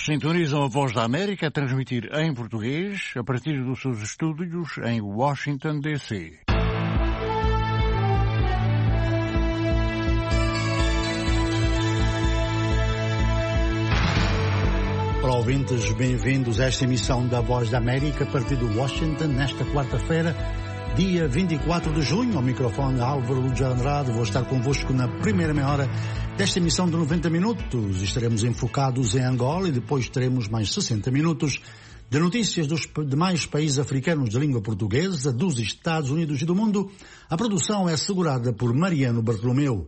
Sintonizam a Voz da América a transmitir em português a partir dos seus estúdios em Washington, D.C. Olá, ouvintes, bem-vindos a esta emissão da Voz da América a partir de Washington, nesta quarta-feira, dia 24 de junho. Ao microfone Álvaro Lúcio Andrade, vou estar convosco na primeira meia hora desta emissão de 90 minutos. Estaremos enfocados em Angola e depois teremos mais 60 minutos de notícias dos demais países africanos de língua portuguesa, dos Estados Unidos e do mundo. A produção é assegurada por Mariano Bartolomeu.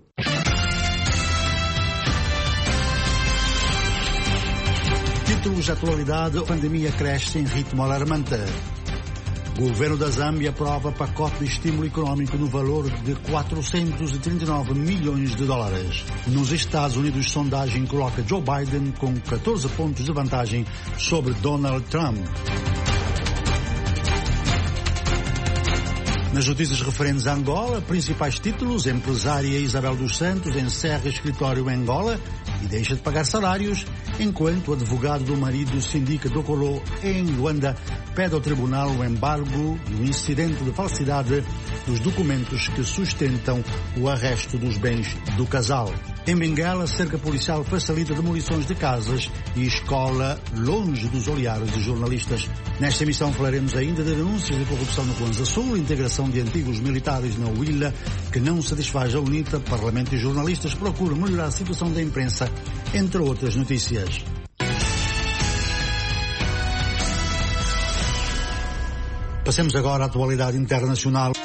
Títulos de atualidade: a pandemia cresce em ritmo alarmante. O governo da Zâmbia aprova pacote de estímulo econômico no valor de 439 milhões de dólares. Nos Estados Unidos, sondagem coloca Joe Biden com 14 pontos de vantagem sobre Donald Trump. Nas notícias referentes a Angola, principais títulos: empresária Isabel dos Santos encerra escritório em Angola e deixa de pagar salários, enquanto o advogado do marido sindica Dokolo em Luanda pede ao tribunal o embargo e o incidente de falsidade dos documentos que sustentam o arresto dos bens do casal. Em Benguela, cerca policial facilita demolições de casas e escola longe dos olhares de jornalistas. Nesta emissão falaremos ainda de denúncias de corrupção no Kwanza Sul, integração de antigos militares na Huila, que não satisfaz a UNITA, Parlamento e jornalistas procuram melhorar a situação da imprensa, entre outras notícias. Passemos agora à atualidade internacional.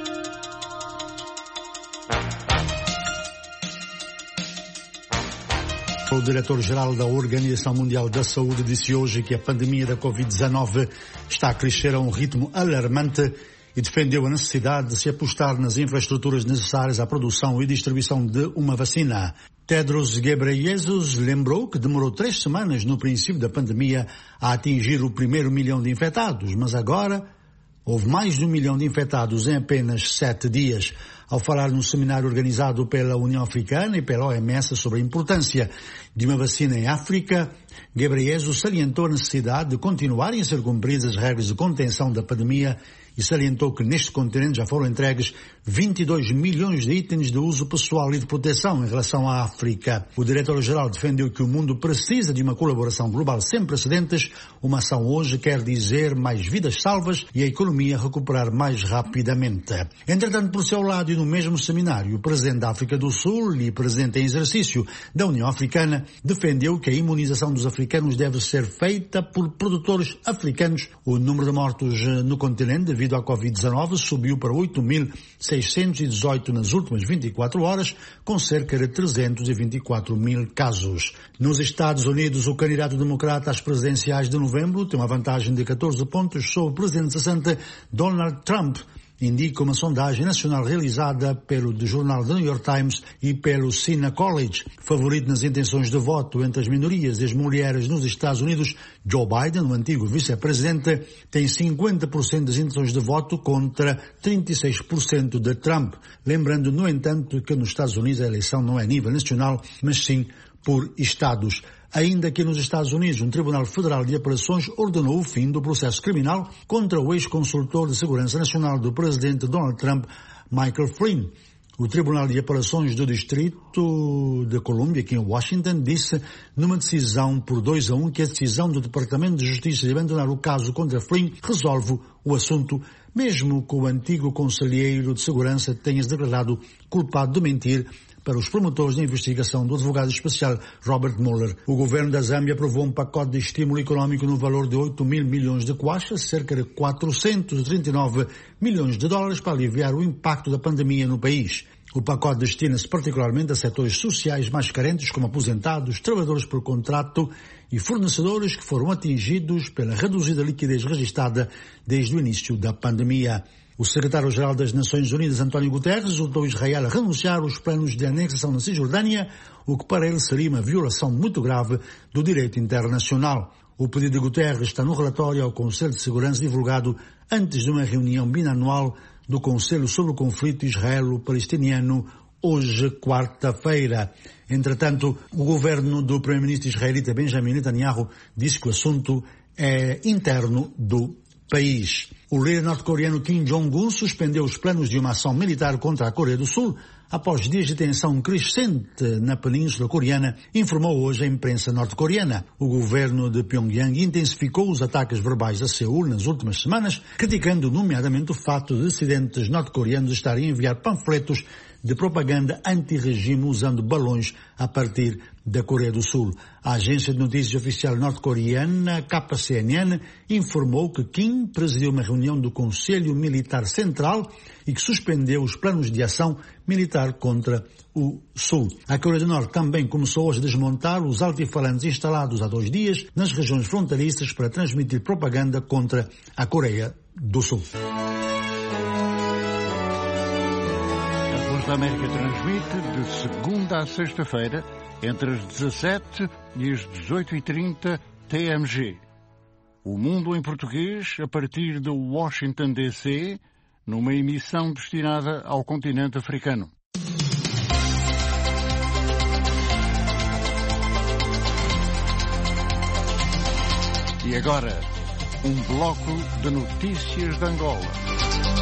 O diretor-geral da Organização Mundial da Saúde disse hoje que a pandemia da Covid-19 está a crescer a um ritmo alarmante e defendeu a necessidade de se apostar nas infraestruturas necessárias à produção e distribuição de uma vacina. Tedros Ghebreyesus lembrou que demorou 3 semanas no princípio da pandemia a atingir o primeiro milhão de infectados, mas agora houve mais de 1 milhão de infectados em apenas 7 dias. Ao falar num seminário organizado pela União Africana e pela OMS sobre a importância de uma vacina em África, Ghebreyesus salientou a necessidade de continuarem a ser cumpridas as regras de contenção da pandemia e salientou que neste continente já foram entregues 22 milhões de itens de uso pessoal e de proteção em relação à África. O diretor-geral defendeu que o mundo precisa de uma colaboração global sem precedentes. Uma ação hoje quer dizer mais vidas salvas e a economia recuperar mais rapidamente. Entretanto, por seu lado e no mesmo seminário, o presidente da África do Sul e presidente em exercício da União Africana defendeu que a imunização dos africanos deve ser feita por produtores africanos. O número de mortos no continente devido à Covid-19 subiu para 8.618 nas últimas 24 horas, com cerca de 324 mil casos. Nos Estados Unidos, o candidato democrata às presidenciais de novembro tem uma vantagem de 14 pontos sobre o presidente cessante Donald Trump, indica uma sondagem nacional realizada pelo jornal The New York Times e pelo Siena College. Favorito nas intenções de voto entre as minorias e as mulheres nos Estados Unidos, Joe Biden, o antigo vice-presidente, tem 50% das intenções de voto contra 36% de Trump. Lembrando, no entanto, que nos Estados Unidos a eleição não é a nível nacional, mas sim por estados. Ainda que nos Estados Unidos, um Tribunal Federal de Apelações ordenou o fim do processo criminal contra o ex-consultor de Segurança Nacional do presidente Donald Trump, Michael Flynn. O Tribunal de Apelações do Distrito de Colômbia, aqui em Washington, disse numa decisão por 2-1 que a decisão do Departamento de Justiça de abandonar o caso contra Flynn resolve o assunto, mesmo que o antigo conselheiro de segurança tenha se declarado culpado de mentir para os promotores da investigação do advogado especial Robert Mueller. O governo da Zâmbia aprovou um pacote de estímulo econômico no valor de 8 mil milhões de kwacha, cerca de 439 milhões de dólares, para aliviar o impacto da pandemia no país. O pacote destina-se particularmente a setores sociais mais carentes, como aposentados, trabalhadores por contrato e fornecedores que foram atingidos pela reduzida liquidez registrada desde o início da pandemia. O secretário-geral das Nações Unidas, António Guterres, exortou Israel a renunciar aos planos de anexação na Cisjordânia, o que para ele seria uma violação muito grave do direito internacional. O pedido de Guterres está no relatório ao Conselho de Segurança divulgado antes de uma reunião binanual do Conselho sobre o conflito israelo-palestiniano hoje, quarta-feira. Entretanto, o governo do primeiro-ministro israelita Benjamin Netanyahu disse que o assunto é interno do país. O líder norte-coreano Kim Jong-un suspendeu os planos de uma ação militar contra a Coreia do Sul após dias de tensão crescente na Península Coreana, informou hoje a imprensa norte-coreana. O governo de Pyongyang intensificou os ataques verbais a Seul nas últimas semanas, criticando nomeadamente o fato de dissidentes norte-coreanos estarem a enviar panfletos de propaganda anti-regime usando balões a partir da Coreia do Sul. A agência de notícias oficial norte-coreana, KCNN, informou que Kim presidiu uma reunião do Conselho Militar Central e que suspendeu os planos de ação militar contra o Sul. A Coreia do Norte também começou hoje a desmontar os altifalantes instalados há 2 dias nas regiões fronteiriças para transmitir propaganda contra a Coreia do Sul. A Voz da América transmite de segunda a sexta-feira entre as 17 e as 18h30 TMG. O Mundo em Português a partir de Washington, D.C., numa emissão destinada ao continente africano. E agora, um bloco de notícias de Angola.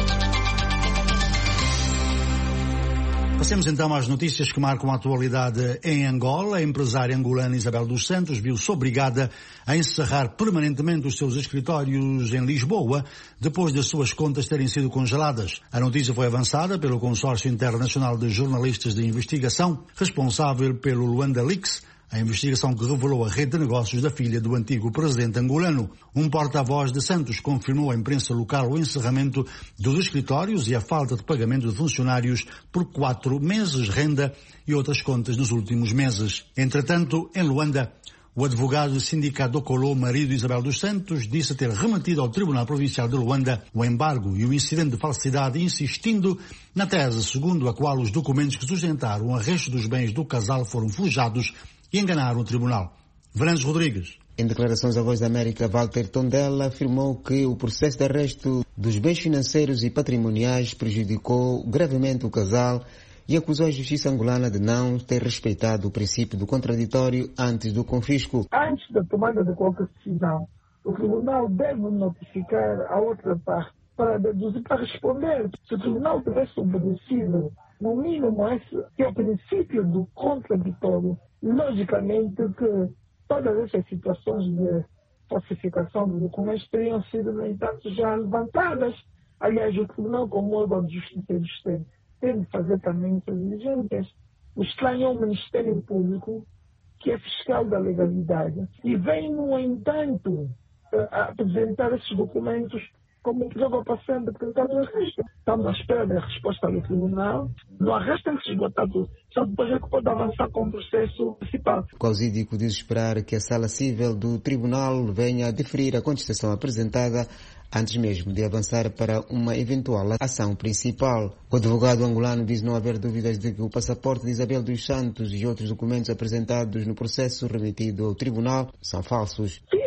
Passemos então às notícias que marcam a atualidade em Angola. A empresária angolana Isabel dos Santos viu-se obrigada a encerrar permanentemente os seus escritórios em Lisboa depois das suas contas terem sido congeladas. A notícia foi avançada pelo Consórcio Internacional de Jornalistas de Investigação, responsável pelo Luanda Leaks, a investigação que revelou a rede de negócios da filha do antigo presidente angolano. Um porta-voz de Santos confirmou à imprensa local o encerramento dos escritórios e a falta de pagamento de funcionários por 4 meses, renda e outras contas nos últimos meses. Entretanto, em Luanda, o advogado do sindicato Ocolô, marido de Isabel dos Santos, disse ter remetido ao Tribunal Provincial de Luanda o embargo e o incidente de falsidade, insistindo na tese segundo a qual os documentos que sustentaram o arresto dos bens do casal foram forjados e enganaram o tribunal. Varandes Rodrigues. Em declarações à Voz da América, Walter Tondela afirmou que o processo de arresto dos bens financeiros e patrimoniais prejudicou gravemente o casal e acusou a justiça angolana de não ter respeitado o princípio do contraditório antes do confisco. Antes da tomada de qualquer decisão, o tribunal deve notificar a outra parte para deduzir, para responder. Se o tribunal tivesse obedecido, no mínimo, esse que é o princípio do contraditório, logicamente que todas essas situações de falsificação de documentos teriam sido, no entanto, já levantadas. Aliás, o Tribunal, como órgão de justiça do Estado, tem de fazer também essas diligências. O estranho é o Ministério Público, que é fiscal da legalidade, e vem, no entanto, apresentar esses documentos como que joga passando por causa do arresto. Estamos à espera da resposta do tribunal. No arresto tem que se esgotar tudo. Só depois é que pode avançar com o processo principal. O causídico diz esperar que a Sala Cível do Tribunal venha a deferir a contestação apresentada antes mesmo de avançar para uma eventual ação principal. O advogado angolano diz não haver dúvidas de que o passaporte de Isabel dos Santos e outros documentos apresentados no processo remetido ao tribunal são falsos. Sim.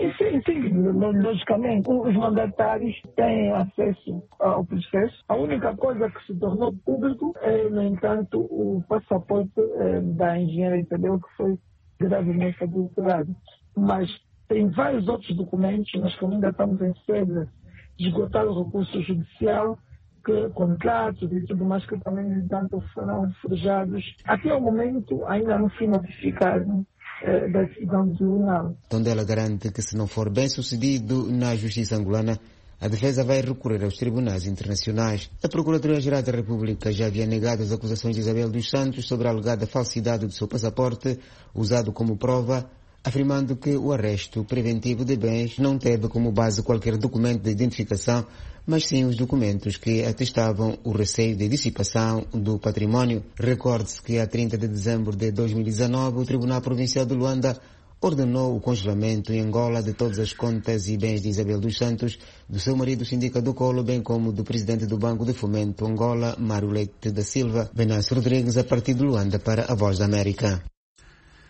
Logicamente, os mandatários têm acesso ao processo. A única coisa que se tornou público é, no entanto, o passaporte da engenheira Isabel, que foi gravemente adulterado. Mas tem vários outros documentos, nós que ainda estamos em sede de esgotar o recurso judicial, que contratos e tudo mais que também, no entanto, foram forjados. Até o momento, ainda não foi notificado da decisão do tribunal. Tondela garante que, se não for bem sucedido na justiça angolana, a defesa vai recorrer aos tribunais internacionais. A Procuradoria-Geral da República já havia negado as acusações de Isabel dos Santos sobre a alegada falsidade do seu passaporte, usado como prova, afirmando que o arresto preventivo de bens não teve como base qualquer documento de identificação, mas sim os documentos que atestavam o receio de dissipação do património. Recorde-se que a 30 de dezembro de 2019 o Tribunal Provincial de Luanda ordenou o congelamento em Angola de todas as contas e bens de Isabel dos Santos, do seu marido Sindica do Colo, bem como do presidente do Banco de Fomento Angola, Mário Leite da Silva. Venâncio Rodrigues, a partir de Luanda, para a Voz da América.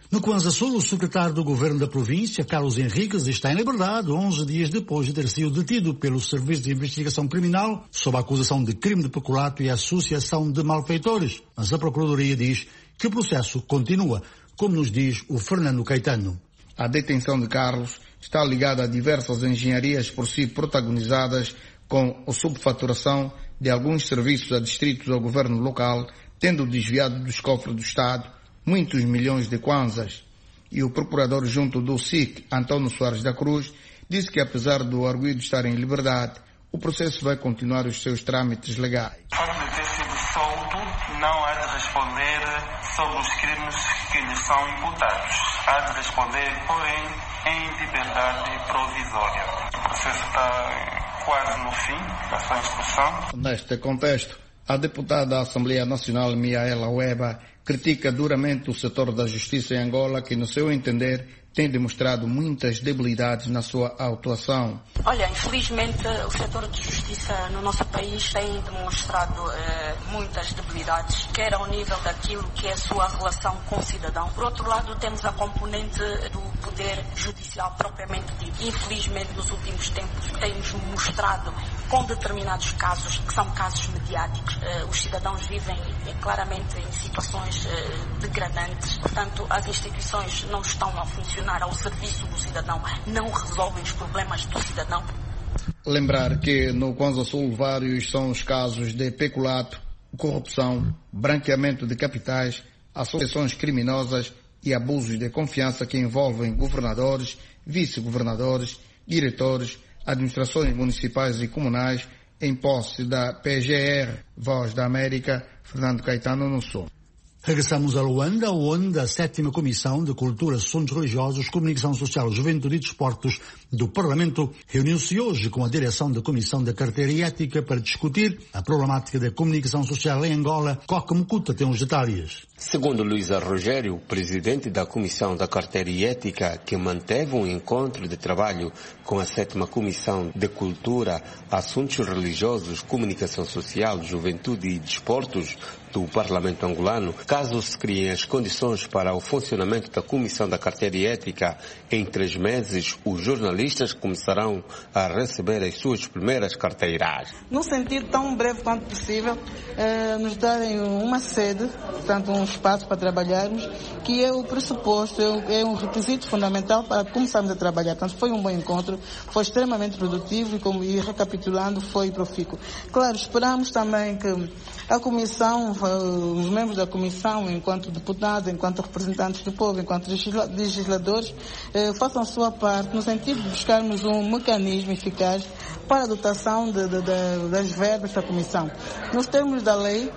No Kwanza Sul, o secretário do governo da província, Carlos Henriques, está em liberdade 11 dias depois de ter sido detido pelo Serviço de Investigação Criminal sob a acusação de crime de peculato e associação de malfeitores. Mas a Procuradoria diz que o processo continua, como nos diz o Fernando Caetano. A detenção de Carlos está ligada a diversas engenharias por si protagonizadas com a subfaturação de alguns serviços adstritos ao governo local, tendo desviado dos cofres do Estado muitos milhões de kwanzas. E o procurador junto do SIC, António Soares da Cruz, disse que apesar do arguido estar em liberdade, o processo vai continuar os seus trâmites legais. O fato de ter sido solto não há de responder sobre os crimes que lhe são imputados. Há de responder, porém, em liberdade provisória. O processo está quase no fim da sua instrução. Neste contexto, a deputada da Assembleia Nacional, Miaela Weba, critica duramente o setor da justiça em Angola, que, no seu entender, tem demonstrado muitas debilidades na sua atuação. Olha, infelizmente o setor de justiça no nosso país tem demonstrado muitas debilidades, quer ao nível daquilo que é a sua relação com o cidadão. Por outro lado, temos a componente do poder judicial propriamente dito. Infelizmente, nos últimos tempos, tem-nos mostrado com determinados casos, que são casos mediáticos, os cidadãos vivem claramente em situações degradantes. Portanto, as instituições não estão a funcionar ao serviço do cidadão, não resolvem os problemas do cidadão. Lembrar que no Kwanza Sul vários são os casos de peculato, corrupção, branqueamento de capitais, associações criminosas e abusos de confiança que envolvem governadores, vice-governadores, diretores, administrações municipais e comunais em posse da PGR. Voz da América, Fernando Caetano no Sul. Regressamos a Luanda, onde a 7ª Comissão de Cultura, Assuntos Religiosos, Comunicação Social, Juventude e Desportos do Parlamento reuniu-se hoje com a direção da Comissão da Carteira e Ética para discutir a problemática da comunicação social em Angola. Coque Mucuta tem os detalhes. Segundo Luísa Rogério, presidente da Comissão da Carteira e Ética, que manteve um encontro de trabalho com a 7ª Comissão de Cultura, Assuntos Religiosos, Comunicação Social, Juventude e Desportos do Parlamento angolano, caso se criem as condições para o funcionamento da Comissão da Carteira e Ética, em 3 meses, os jornalistas começarão a receber as suas primeiras carteiras. Num sentido tão breve quanto possível, nos darem uma sede, portanto um espaço para trabalharmos, que é o pressuposto, é um requisito fundamental para começarmos a trabalhar. Portanto, foi um bom encontro, foi extremamente produtivo e recapitulando, foi profícuo. Claro, esperamos também que a Comissão, os membros da Comissão, enquanto deputados, enquanto representantes do povo, enquanto legisladores, façam a sua parte no sentido de buscarmos um mecanismo eficaz para a dotação das verbas da Comissão. Nos termos da lei,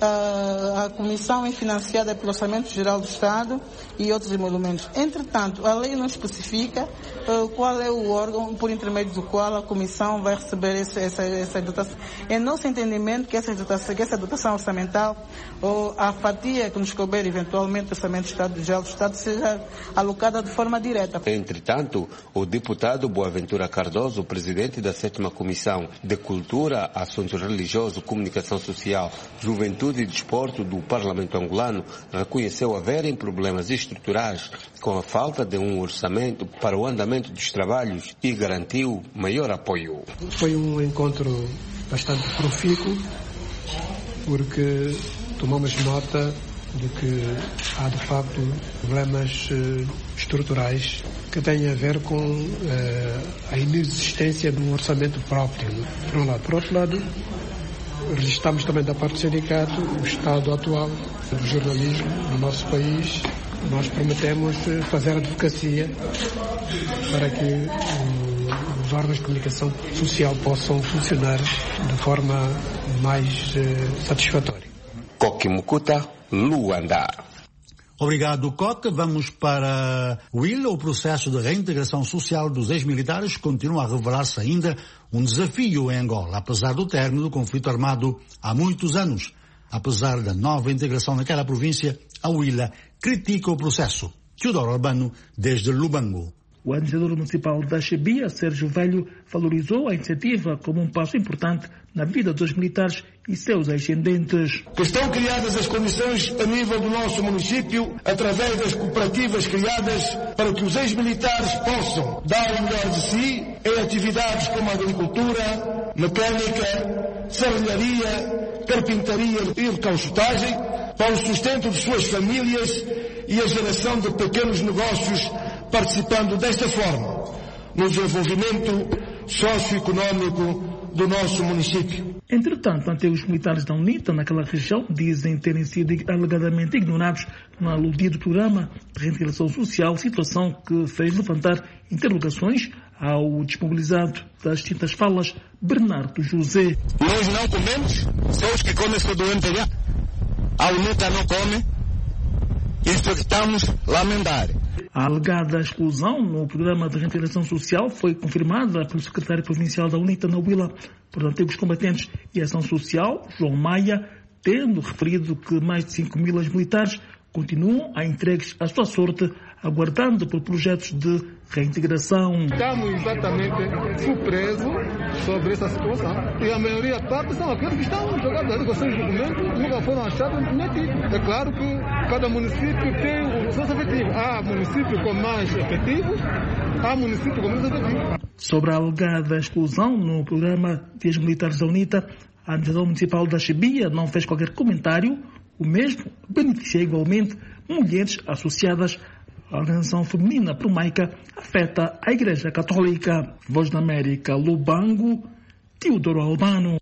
a Comissão é financiada pelo Orçamento Geral do Estado e outros emolumentos. Entretanto, a lei não especifica qual é o órgão por intermédio do qual a Comissão vai receber essa dotação. É nosso entendimento que essa dotação orçamental ou a fatia que nos couber eventualmente do Orçamento Geral do Estado seja alocada de forma direta. Entretanto, o deputado Boaventura Cardoso, presidente da 7ª Comissão de Cultura, Assuntos Religiosos, Comunicação Social, Juventude e Desporto do Parlamento angolano, reconheceu haverem problemas estruturais com a falta de um orçamento para o andamento dos trabalhos e garantiu maior apoio. Foi um encontro bastante profícuo, porque tomamos nota de que há de facto problemas estruturais que têm a ver com a inexistência de um orçamento próprio, por um lado. Por outro lado, registramos também da parte do sindicato o estado atual do jornalismo no nosso país. Nós prometemos fazer advocacia para que os órgãos de comunicação social possam funcionar de forma mais satisfatória. Coque Mucuta, Luanda. Obrigado, Coque. Vamos para Huila. O processo de reintegração social dos ex-militares continua a revelar-se ainda um desafio em Angola, apesar do término do conflito armado há muitos anos. Apesar da nova integração naquela província, a Huila critica o processo. Teodoro Albano, desde Lubango. O administrador municipal da Chebia, Sérgio Velho, valorizou a iniciativa como um passo importante na vida dos militares e seus ascendentes. Estão criadas as condições a nível do nosso município, através das cooperativas criadas, para que os ex-militares possam dar o melhor de si em atividades como a agricultura, mecânica, serralharia, carpintaria e recauchutagem, para o sustento de suas famílias e a geração de pequenos negócios, participando desta forma no desenvolvimento socioeconómico do nosso município. Entretanto, até os militares da UNITA naquela região dizem terem sido alegadamente ignorados no aludido programa de reintegração social, situação que fez levantar interrogações ao desmobilizado das distintas falas, Bernardo José. Nós não comemos, só os que comem são do MPLA. A UNITA não come, isso estamos a lamentar. A alegada exclusão no programa de reintegração social foi confirmada pelo secretário provincial da UNITA na Huila por antigos combatentes e ação social, João Maia, tendo referido que mais de 5.000 militares continuam a entregues à sua sorte, aguardando por projetos de reintegração. Estamos exatamente surpresos sobre essa situação. E a maioria parte são aqueles que estão jogados com seus documentos, nunca foram achados nem tidos. É claro que cada município tem os seus efetivos. Há municípios com mais efetivos, há municípios com menos efetivos. Sobre a alegada exclusão no programa de ex-militares da UNITA, a administração municipal da Chebia não fez qualquer comentário. O mesmo beneficia igualmente mulheres associadas à organização feminina promaica afeta a Igreja Católica. Voz da América, Lubango, Teodoro Albano.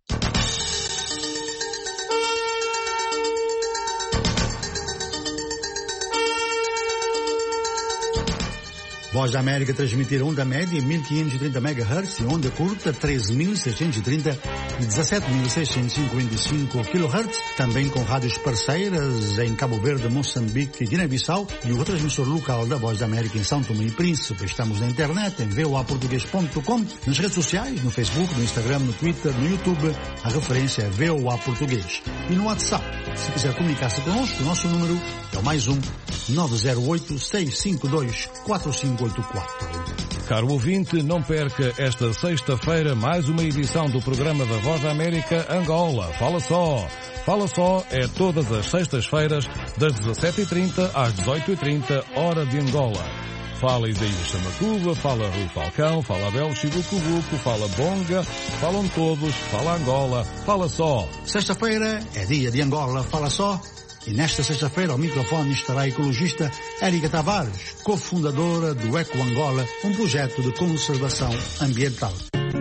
Voz da América transmitir onda média 1530 MHz e onda curta 13.630 e 17.655 kHz, também com rádios parceiras em Cabo Verde, Moçambique e Guiné-Bissau e o transmissor local da Voz da América em São Tomé e Príncipe. Estamos na internet em voaportugues.com, nas redes sociais, no Facebook, no Instagram, no Twitter, no YouTube, a referência é VOA Português. E no WhatsApp, se quiser comunicar-se connosco, o nosso número é o +1 908 652 4584. Caro ouvinte, não perca esta sexta-feira mais uma edição do programa da Voz da América Angola. Fala só! Fala só é todas as sextas-feiras das 17h30 às 18h30, hora de Angola. Fala Isaías Chamacuba, fala Rui Falcão, fala Abel Chibucubuco, fala Bonga, falam todos, fala Angola, fala só. Sexta-feira é dia de Angola, fala só. E nesta sexta-feira ao microfone estará a ecologista Érica Tavares, cofundadora do Eco Angola, um projeto de conservação ambiental.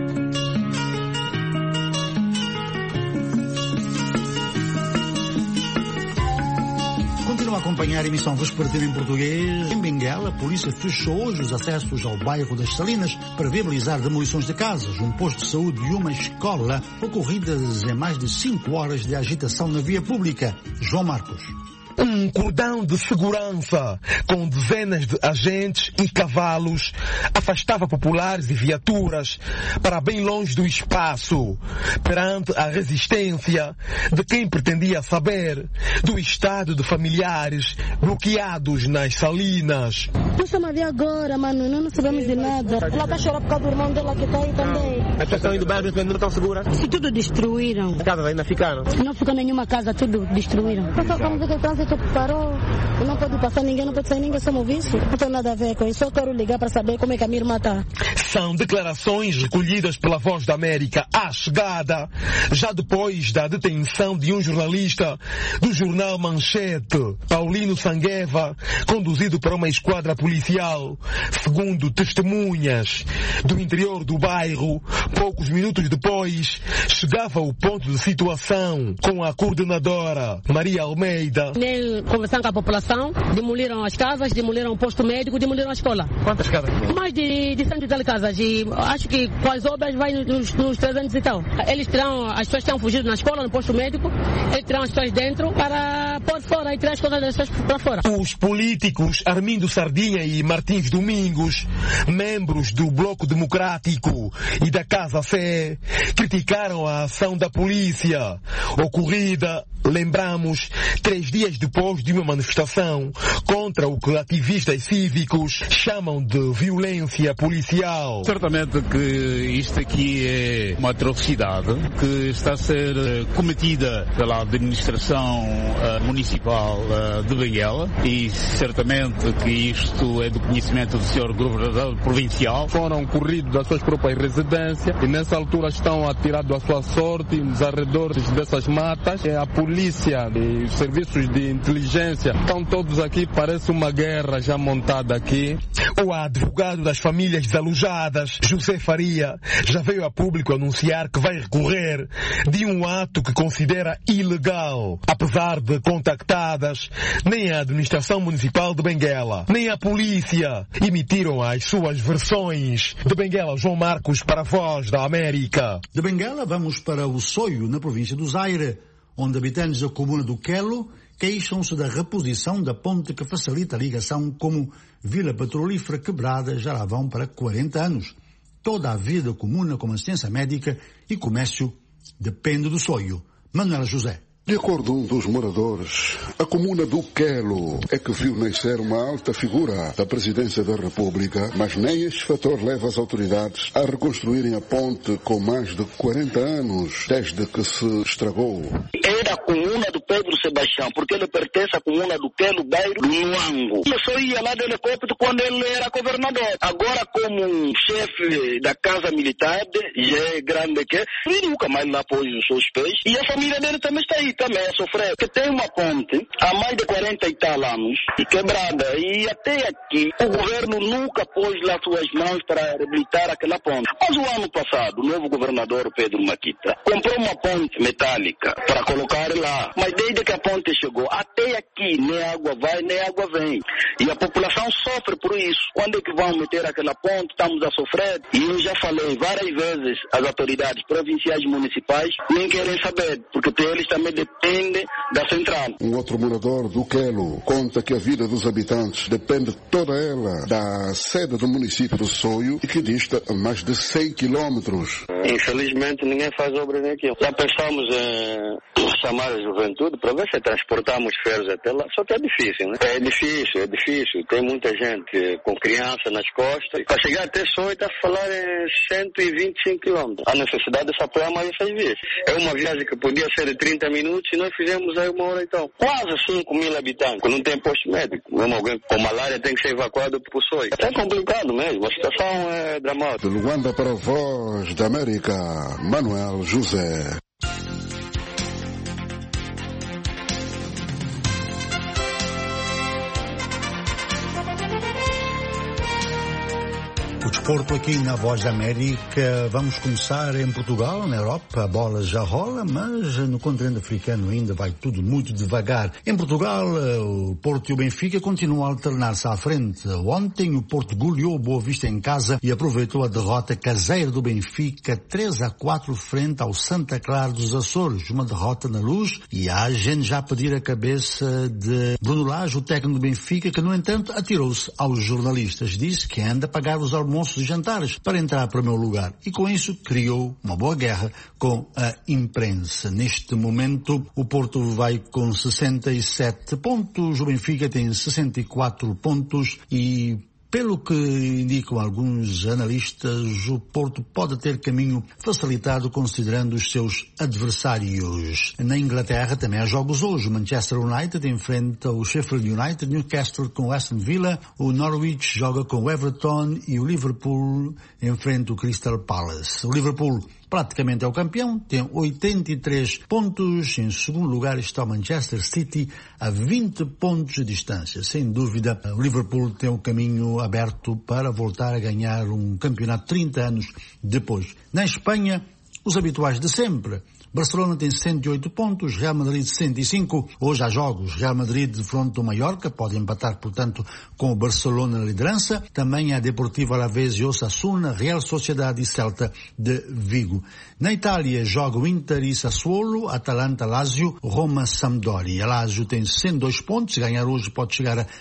Continua a acompanhar a emissão vespertina em português. Em Benguela, a polícia fechou hoje os acessos ao bairro das Salinas para viabilizar demolições de casas, um posto de saúde e uma escola, ocorridas em mais de 5 horas de agitação na via pública. João Marcos. Um cordão de segurança com dezenas de agentes e cavalos afastava populares e viaturas para bem longe do espaço, perante a resistência de quem pretendia saber do estado de familiares bloqueados nas Salinas. Nós estamos a ver agora, mano, não sabemos de nada. Ela está chorando por causa do irmão dela que está aí também. As pessoas estão indo bem, não estão seguras? Se tudo destruíram. As casas ainda ficaram? Não ficou nenhuma casa, tudo destruíram. Vamos ver que o trânsito parou, não pode passar ninguém, não pode sair ninguém, somos isso. Não tem nada a ver com isso, só quero ligar para saber como é que a minha irmã está. São declarações recolhidas pela Voz da América à chegada, já depois da detenção de um jornalista do jornal Manchete, Paulino Sangueva, conduzido para uma esquadra policial. Segundo testemunhas do interior do bairro, poucos minutos depois, chegava ao ponto de situação com a coordenadora Maria Almeida. Nem conversando com a população, demoliram as casas, demoliram o posto médico, demoliram a escola. Quantas casas? Mais de 100 e tal casas. E acho que com as obras vai nos 300 e tal. Eles terão, as pessoas que estão fugindo na escola, no posto médico, eles terão as pessoas dentro para pôr fora e tirar as coisas das pessoas para fora. Os políticos Armindo Sardinha e Martins Domingos, membros do Bloco Democrático e da Casa Sé, criticaram a ação da polícia, ocorrida Lembramos, 3 dias depois de uma manifestação contra o que ativistas cívicos chamam de violência policial. Certamente que isto aqui é uma atrocidade que está a ser cometida pela administração municipal de Benguela e certamente que isto é do conhecimento do Sr. Governador Provincial. Foram corridos das suas próprias residências e nessa altura estão a tirar da sua sorte nos arredores dessas matas. A polícia e os serviços de inteligência estão todos aqui, parece uma guerra já montada aqui. O advogado das famílias desalojadas, José Faria, já veio a público anunciar que vai recorrer de um ato que considera ilegal. Apesar de contactadas, nem a administração municipal de Benguela, nem a polícia emitiram as suas versões. De Benguela, João Marcos para a Voz da América. De Benguela vamos para o Soio, na província do Zaire, onde habitantes da comuna do Quelo queixam-se da reposição da ponte que facilita a ligação como Vila Petrolífera Quebrada já lá vão para 40 anos. Toda a vida da comuna com assistência médica e comércio depende do Soio. Manuel José. De acordo com um dos moradores, a comuna do Quelo é que viu nascer uma alta figura da Presidência da República, mas nem este fator leva as autoridades a reconstruírem a ponte com mais de 40 anos desde que se estragou. Era a comuna do Pedro Sebastião, porque ele pertence à comuna do Quelo, bairro do Luango. Eu só ia lá de helicóptero quando ele era governador. Agora, como um chefe da Casa Militar, já é grande que ele nunca mais lá pôs os seus pés. E a família dele também está aí, também a sofrer. Porque tem uma ponte há mais de 40 e tal anos, quebrada. E até aqui, o governo nunca pôs lá suas mãos para reabilitar aquela ponte. Mas o ano passado, o novo governador Pedro Maquita comprou uma ponte metálica para colocar lá. Mas desde que a ponte chegou, até aqui, nem água vai, nem água vem. E a população sofre por isso. Quando é que vão meter aquela ponte? Estamos a sofrer. E eu já falei várias vezes, as autoridades provinciais e municipais nem querem saber, porque eles também dependem da central. Um outro morador do Quelo conta que a vida dos habitantes depende toda ela da sede do município do Soio e que dista a mais de 100 quilómetros. Infelizmente ninguém faz obra naquilo. Já pensamos em chamar a juventude para ver se transportamos ferros até lá, só que é difícil, né? É difícil. Tem muita gente com criança nas costas. Para chegar até Soio está a falar em 125 quilômetros. A necessidade de se apoiar mais essas vias. É uma viagem que podia ser de 30 minutos e nós fizemos aí 1 hora então. Quase 5.000 habitantes, não tem posto médico. Mesmo alguém com malária tem que ser evacuado para o Soio. É complicado mesmo, a situação é dramática. De Luanda para a Voz da América, Manuel José. O desporto aqui na Voz da América. Vamos começar em Portugal, na Europa. A bola já rola, mas no continente africano ainda vai tudo muito devagar. Em Portugal, o Porto e o Benfica continuam a alternar-se à frente. Ontem, o Porto goleou o Boa Vista em casa e aproveitou a derrota caseira do Benfica 3-4 frente ao Santa Clara dos Açores. Uma derrota na Luz e há gente já a pedir a cabeça de Bruno Lage, o técnico do Benfica, que, no entanto, atirou-se aos jornalistas. Disse que anda a pagar os almoços e jantares para entrar para o meu lugar. E com isso criou uma boa guerra com a imprensa. Neste momento, o Porto vai com 67 pontos, o Benfica tem 64 pontos e, pelo que indicam alguns analistas, o Porto pode ter caminho facilitado considerando os seus adversários. Na Inglaterra também há jogos hoje. O Manchester United enfrenta o Sheffield United, Newcastle com o Aston Villa, o Norwich joga com o Everton e o Liverpool enfrenta o Crystal Palace. O Liverpool praticamente é o campeão, tem 83 pontos. Em segundo lugar está o Manchester City a 20 pontos de distância. Sem dúvida, o Liverpool tem o caminho aberto para voltar a ganhar um campeonato 30 anos depois. Na Espanha, os habituais de sempre. Barcelona tem 108 pontos, Real Madrid 105. Hoje há jogos. Real Madrid defronta o Mallorca, pode empatar, portanto, com o Barcelona na liderança. Também há Deportivo Alavés e Osasuna, Real Sociedade e Celta de Vigo. Na Itália joga o Inter e Sassuolo, Atalanta, Lazio, Roma, Sampdoria. Lazio tem 102 pontos, se ganhar hoje pode chegar a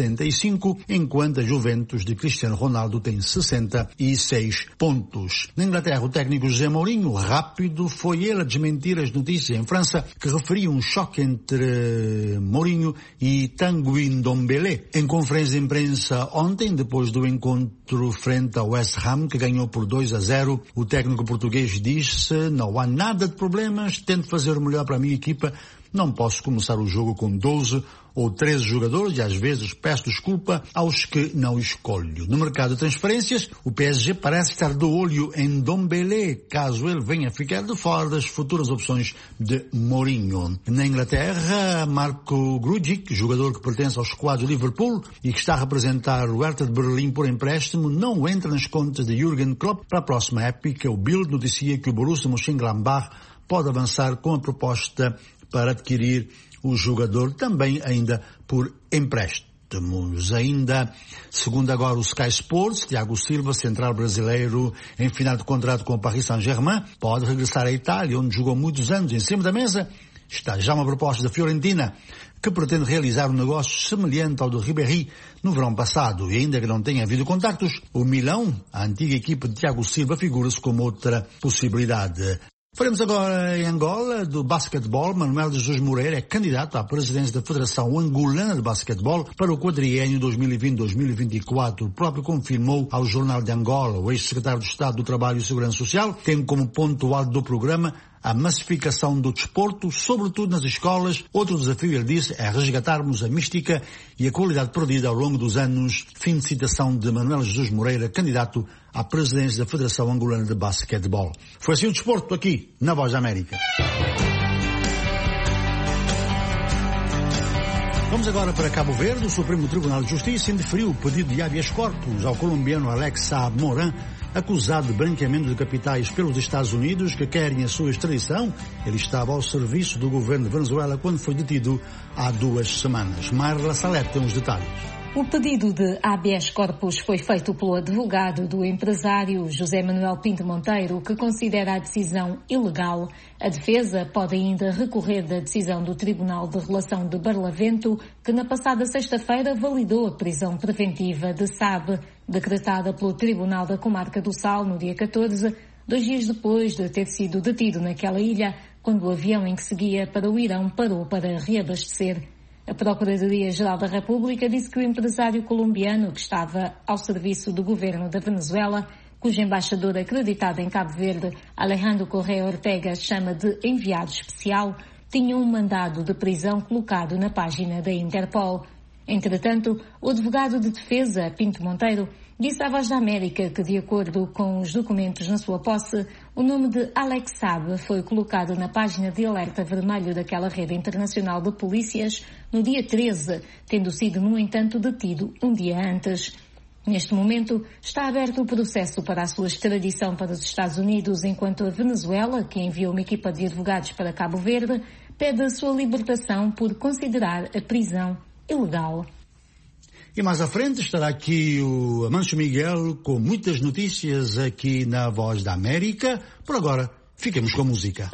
65, enquanto a Juventus de Cristiano Ronaldo tem 66 pontos. Na Inglaterra, o técnico José Mourinho, rápido, foi ele a desmentir as notícias em França que referiam um choque entre Mourinho e Tanguy Ndombele. Em conferência de imprensa ontem, depois do encontro frente ao West Ham, que ganhou por 2-0, o técnico português disse: não há nada de problemas, tento fazer o melhor para a minha equipa, não posso começar o jogo com 12 ou 13 jogadores e às vezes peço desculpa aos que não escolho. No mercado de transferências, o PSG parece estar de olho em Ndombele, caso ele venha a ficar de fora das futuras opções de Mourinho. Na Inglaterra, Marco Grujic, jogador que pertence ao squad do Liverpool e que está a representar o Hertha de Berlim por empréstimo, não entra nas contas de Jürgen Klopp para a próxima época. O Bild noticia que o Borussia Mönchengladbach pode avançar com a proposta para adquirir o jogador também ainda por empréstimos. Ainda, segundo agora o Sky Sports, Thiago Silva, central brasileiro em final de contrato com o Paris Saint-Germain, pode regressar à Itália, onde jogou muitos anos. Em cima da mesa está já uma proposta da Fiorentina, que pretende realizar um negócio semelhante ao do Ribéry no verão passado. E ainda que não tenha havido contactos, o Milão, a antiga equipa de Thiago Silva, figura-se como outra possibilidade. Falamos agora em Angola do basquetebol. Manuel de Jesus Moreira é candidato à presidência da Federação Angolana de Basquetebol para o quadriênio 2020-2024. O próprio confirmou ao Jornal de Angola. O ex-secretário de Estado do Trabalho e Segurança Social tem como ponto alto do programa a massificação do desporto, sobretudo nas escolas. Outro desafio, ele disse, é resgatarmos a mística e a qualidade perdida ao longo dos anos. Fim de citação de Manuel Jesus Moreira, candidato à presidência da Federação Angolana de Basquetebol. Foi assim o desporto aqui, na Voz da América. Vamos agora para Cabo Verde. O Supremo Tribunal de Justiça indeferiu o pedido de habeas corpus ao colombiano Alex Saab Moran, acusado de branqueamento de capitais pelos Estados Unidos, que querem a sua extradição. Ele estava ao serviço do governo de Venezuela quando foi detido há 2 semanas. Marla Salete tem os detalhes. O pedido de habeas corpus foi feito pelo advogado do empresário José Manuel Pinto Monteiro, que considera a decisão ilegal. A defesa pode ainda recorrer da decisão do Tribunal de Relação de Barlavento, que na passada sexta-feira validou a prisão preventiva de Saab, decretada pelo Tribunal da Comarca do Sal no dia 14, 2 dias depois de ter sido detido naquela ilha, quando o avião em que seguia para o Irão parou para reabastecer. A Procuradoria-Geral da República disse que o empresário colombiano, que estava ao serviço do governo da Venezuela, cujo embaixador acreditado em Cabo Verde, Alejandro Correa Ortega, chama de enviado especial, tinha um mandado de prisão colocado na página da Interpol. Entretanto, o advogado de defesa, Pinto Monteiro, disse à Voz da América que, de acordo com os documentos na sua posse, o nome de Alex Saab foi colocado na página de alerta vermelho daquela rede internacional de polícias no dia 13, tendo sido, no entanto, detido um dia antes. Neste momento, está aberto o processo para a sua extradição para os Estados Unidos, enquanto a Venezuela, que enviou uma equipa de advogados para Cabo Verde, pede a sua libertação por considerar a prisão ilegal. E mais à frente estará aqui o Amancio Miguel com muitas notícias aqui na Voz da América. Por agora, fiquemos com a música.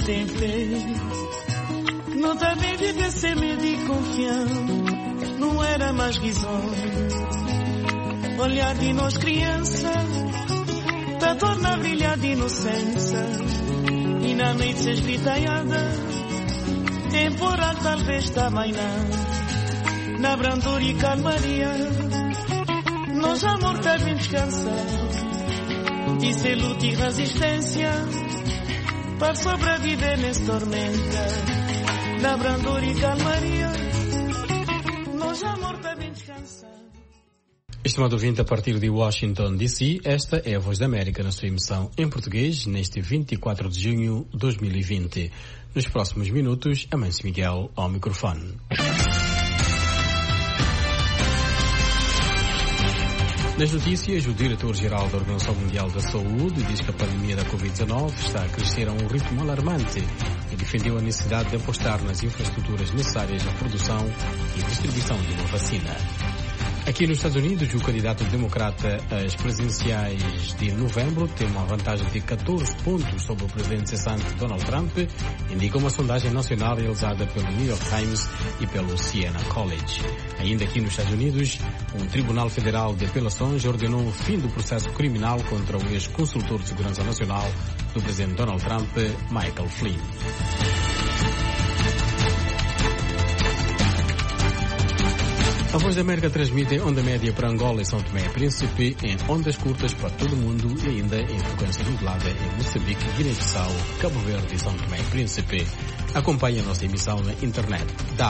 tem fé. Não também viver sem medo e confiança, não era mais risonho. Olhar de nós criança, da torna a brilhar de inocência. E na noite se esgritaiada, temporal talvez também não. Na brandura e calmaria, nós amor também descansa. De ser luta e resistência, para sobreviver nessa tormenta. Na brandura e calmaria, nós amor também descansa. Estimado ouvinte, a partir de Washington, D.C., esta é a Voz da América na sua emissão em português, neste 24 de junho de 2020. Nos próximos minutos, Amâncio Miguel ao microfone. Nas notícias, o diretor-geral da Organização Mundial da Saúde diz que a pandemia da Covid-19 está a crescer a um ritmo alarmante e defendeu a necessidade de apostar nas infraestruturas necessárias à produção e distribuição de uma vacina. Aqui nos Estados Unidos, o candidato democrata às presidenciais de novembro tem uma vantagem de 14 pontos sobre o presidente cessante Donald Trump, indica uma sondagem nacional realizada pelo New York Times e pelo Siena College. Ainda aqui nos Estados Unidos, um tribunal federal de apelações ordenou o fim do processo criminal contra o ex-consultor de segurança nacional do presidente Donald Trump, Michael Flynn. A Voz da América transmite em onda média para Angola e São Tomé e Príncipe, em ondas curtas para todo o mundo e ainda em frequência modulada em Moçambique, Guiné-Bissau, Cabo Verde e São Tomé e Príncipe. Acompanhe a nossa emissão na internet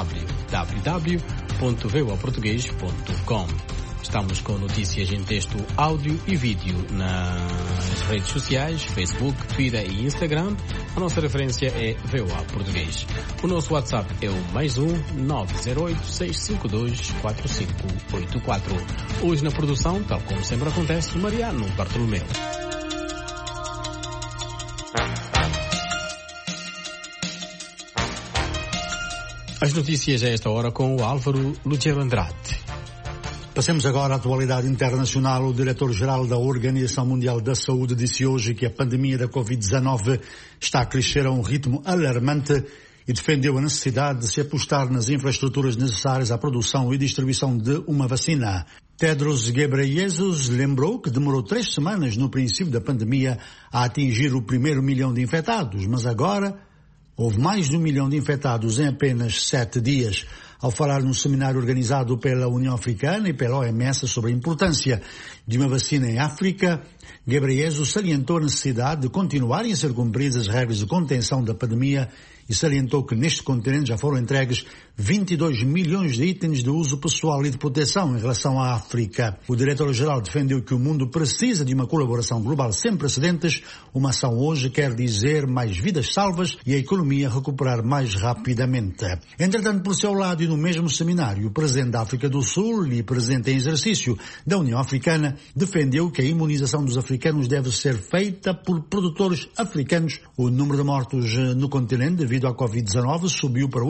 www.voaportugues.com. Estamos com notícias em texto, áudio e vídeo nas redes sociais, Facebook, Twitter e Instagram. A nossa referência é VOA Português. O nosso WhatsApp é o +1 908 652 4584. Hoje na produção, tal como sempre acontece, Mariano Bartolomeu. As notícias a esta hora com o Álvaro Lugero Andrade. Passemos agora à atualidade internacional. O diretor-geral da Organização Mundial da Saúde disse hoje que a pandemia da Covid-19 está a crescer a um ritmo alarmante e defendeu a necessidade de se apostar nas infraestruturas necessárias à produção e distribuição de uma vacina. Tedros Ghebreyesus lembrou que demorou 3 semanas no princípio da pandemia a atingir o primeiro milhão de infectados, mas agora houve mais de 1 milhão de infectados em apenas 7 dias. Ao falar num seminário organizado pela União Africana e pela OMS sobre a importância de uma vacina em África, Ghebreyesus salientou a necessidade de continuarem a ser cumpridas as regras de contenção da pandemia e salientou que neste continente já foram entregues 22 milhões de itens de uso pessoal e de proteção em relação à África. O diretor-geral defendeu que o mundo precisa de uma colaboração global sem precedentes. Uma ação hoje quer dizer mais vidas salvas e a economia recuperar mais rapidamente. Entretanto, por seu lado e no mesmo seminário, o presidente da África do Sul e presidente em exercício da União Africana defendeu que a imunização dos africanos deve ser feita por produtores africanos. O número de mortos no continente devido à Covid-19 subiu para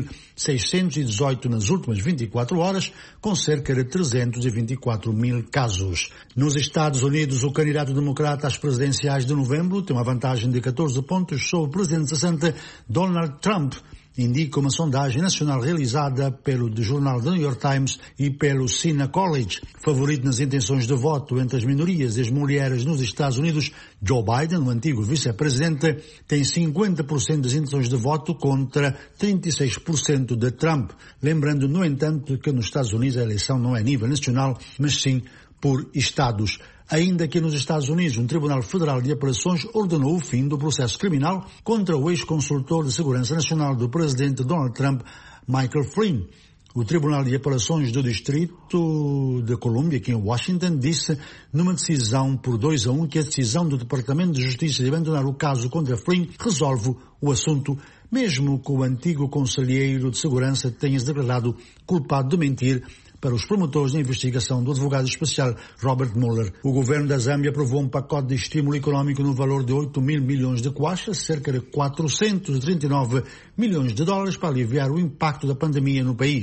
8.618 nas últimas 24 horas, com cerca de 324 mil casos. Nos Estados Unidos, o candidato democrata às presidenciais de novembro tem uma vantagem de 14 pontos sobre o presidente cessante Donald Trump, indica uma sondagem nacional realizada pelo jornal The New York Times e pelo Siena College. Favorito nas intenções de voto entre as minorias e as mulheres nos Estados Unidos, Joe Biden, o antigo vice-presidente, tem 50% das intenções de voto contra 36% de Trump. Lembrando, no entanto, que nos Estados Unidos a eleição não é a nível nacional, mas sim por estados. Ainda que nos Estados Unidos, um Tribunal Federal de Apelações ordenou o fim do processo criminal contra o ex-consultor de segurança nacional do presidente Donald Trump, Michael Flynn. O Tribunal de Apelações do Distrito de Colômbia, aqui em Washington, disse numa decisão por 2-1 que a decisão do Departamento de Justiça de abandonar o caso contra Flynn resolve o assunto, mesmo que o antigo conselheiro de segurança tenha se declarado culpado de mentir para os promotores da investigação do advogado especial Robert Mueller. O governo da Zâmbia aprovou um pacote de estímulo econômico no valor de 8 mil milhões de kwacha, cerca de 439 milhões de dólares, para aliviar o impacto da pandemia no país.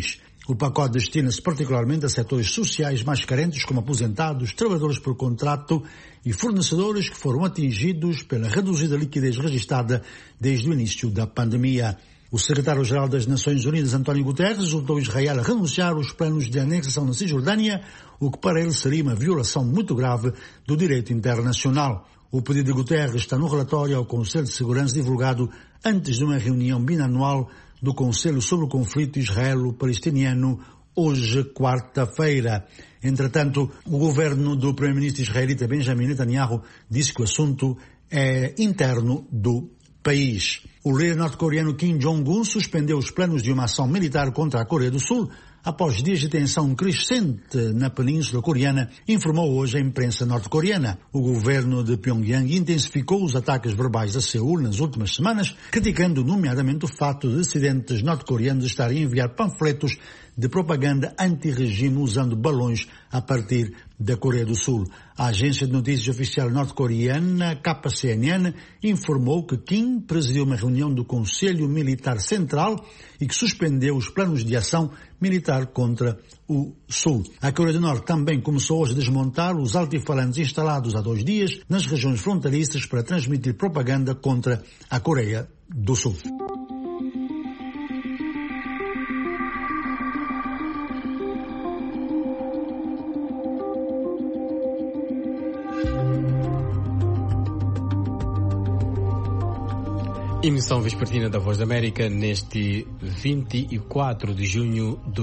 O pacote destina-se particularmente a setores sociais mais carentes, como aposentados, trabalhadores por contrato e fornecedores que foram atingidos pela reduzida liquidez registada desde o início da pandemia. O secretário-geral das Nações Unidas, António Guterres, exortou Israel a renunciar aos planos de anexação na Cisjordânia, o que para ele seria uma violação muito grave do direito internacional. O pedido de Guterres está no relatório ao Conselho de Segurança divulgado antes de uma reunião binanual do Conselho sobre o conflito israelo-palestiniano, hoje, quarta-feira. Entretanto, o governo do primeiro-ministro israelita Benjamin Netanyahu disse que o assunto é interno do país. O líder norte-coreano Kim Jong-un suspendeu os planos de uma ação militar contra a Coreia do Sul após dias de tensão crescente na Península Coreana, informou hoje a imprensa norte-coreana. O governo de Pyongyang intensificou os ataques verbais a Seul nas últimas semanas, criticando nomeadamente o fato de dissidentes norte-coreanos estarem a enviar panfletos de propaganda anti-regime usando balões a partir da Coreia do Sul. A agência de notícias oficial norte-coreana, KCNN, informou que Kim presidiu uma reunião do Conselho Militar Central e que suspendeu os planos de ação militar contra o Sul. A Coreia do Norte também começou hoje a desmontar os altifalantes instalados há 2 dias nas regiões fronteiriças para transmitir propaganda contra a Coreia do Sul. Emissão vespertina da Voz da América neste 24 de junho de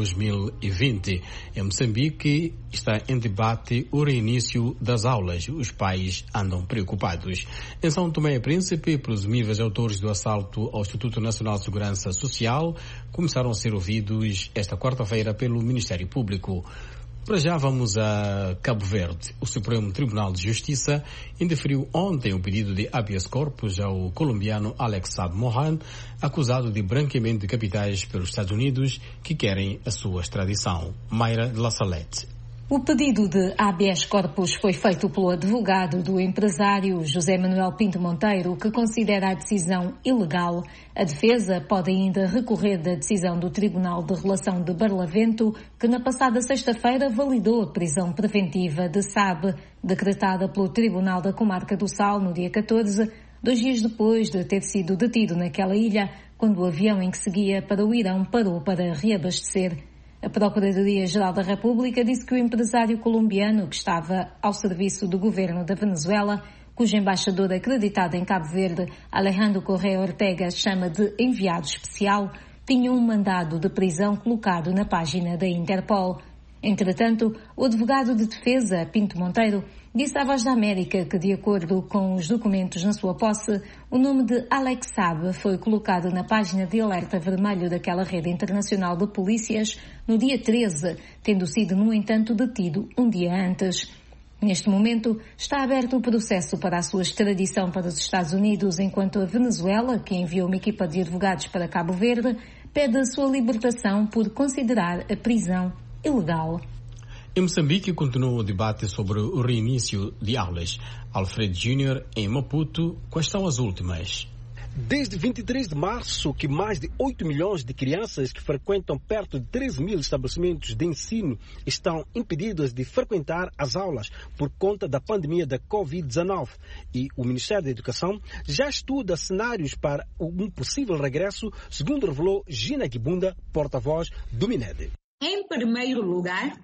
2020. Em Moçambique está em debate o reinício das aulas. Os pais andam preocupados. Em São Tomé e Príncipe, presumíveis autores do assalto ao Instituto Nacional de Segurança Social começaram a ser ouvidos esta quarta-feira pelo Ministério Público. Para já vamos a Cabo Verde. O Supremo Tribunal de Justiça indeferiu ontem o pedido de habeas corpus ao colombiano Alex Saab Mohan, acusado de branqueamento de capitais pelos Estados Unidos, que querem a sua extradição. Mayra de La Salette. O pedido de habeas corpus foi feito pelo advogado do empresário José Manuel Pinto Monteiro, que considera a decisão ilegal. A defesa pode ainda recorrer da decisão do Tribunal de Relação de Barlavento, que na passada sexta-feira validou a prisão preventiva de Saab, decretada pelo Tribunal da Comarca do Sal no dia 14, 2 dias depois de ter sido detido naquela ilha, quando o avião em que seguia para o Irão parou para reabastecer. A Procuradoria-Geral da República disse que o empresário colombiano, que estava ao serviço do governo da Venezuela, cujo embaixador acreditado em Cabo Verde, Alejandro Correa Ortega, chama de enviado especial, tinha um mandado de prisão colocado na página da Interpol. Entretanto, o advogado de defesa, Pinto Monteiro, disse à Voz da América que, de acordo com os documentos na sua posse, o nome de Alex Saab foi colocado na página de alerta vermelho daquela rede internacional de polícias no dia 13, tendo sido, no entanto, detido um dia antes. Neste momento, está aberto o processo para a sua extradição para os Estados Unidos, enquanto a Venezuela, que enviou uma equipa de advogados para Cabo Verde, pede a sua libertação por considerar a prisão ilegal. Em Moçambique continua o debate sobre o reinício de aulas. Alfred Júnior, em Maputo, quais são as últimas? Desde 23 de março, que mais de 8 milhões de crianças que frequentam perto de 13 mil estabelecimentos de ensino estão impedidas de frequentar as aulas por conta da pandemia da Covid-19. E o Ministério da Educação já estuda cenários para um possível regresso, segundo revelou Gina Kibunda, porta-voz do MINED. Em primeiro lugar,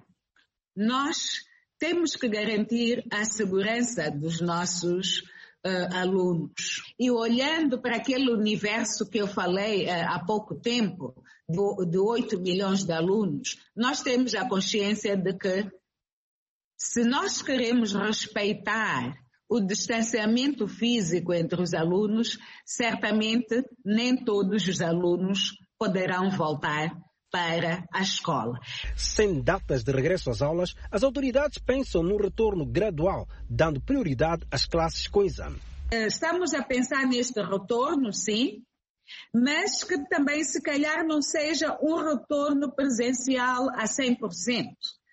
nós temos que garantir a segurança dos nossos alunos. E olhando para aquele universo que eu falei há pouco tempo, de 8 milhões de alunos, nós temos a consciência de que, se nós queremos respeitar o distanciamento físico entre os alunos, certamente nem todos os alunos poderão voltar para a escola. Sem datas de regresso às aulas, as autoridades pensam no retorno gradual, dando prioridade às classes com exame. Estamos a pensar neste retorno, sim, mas que também se calhar não seja um retorno presencial a 100%.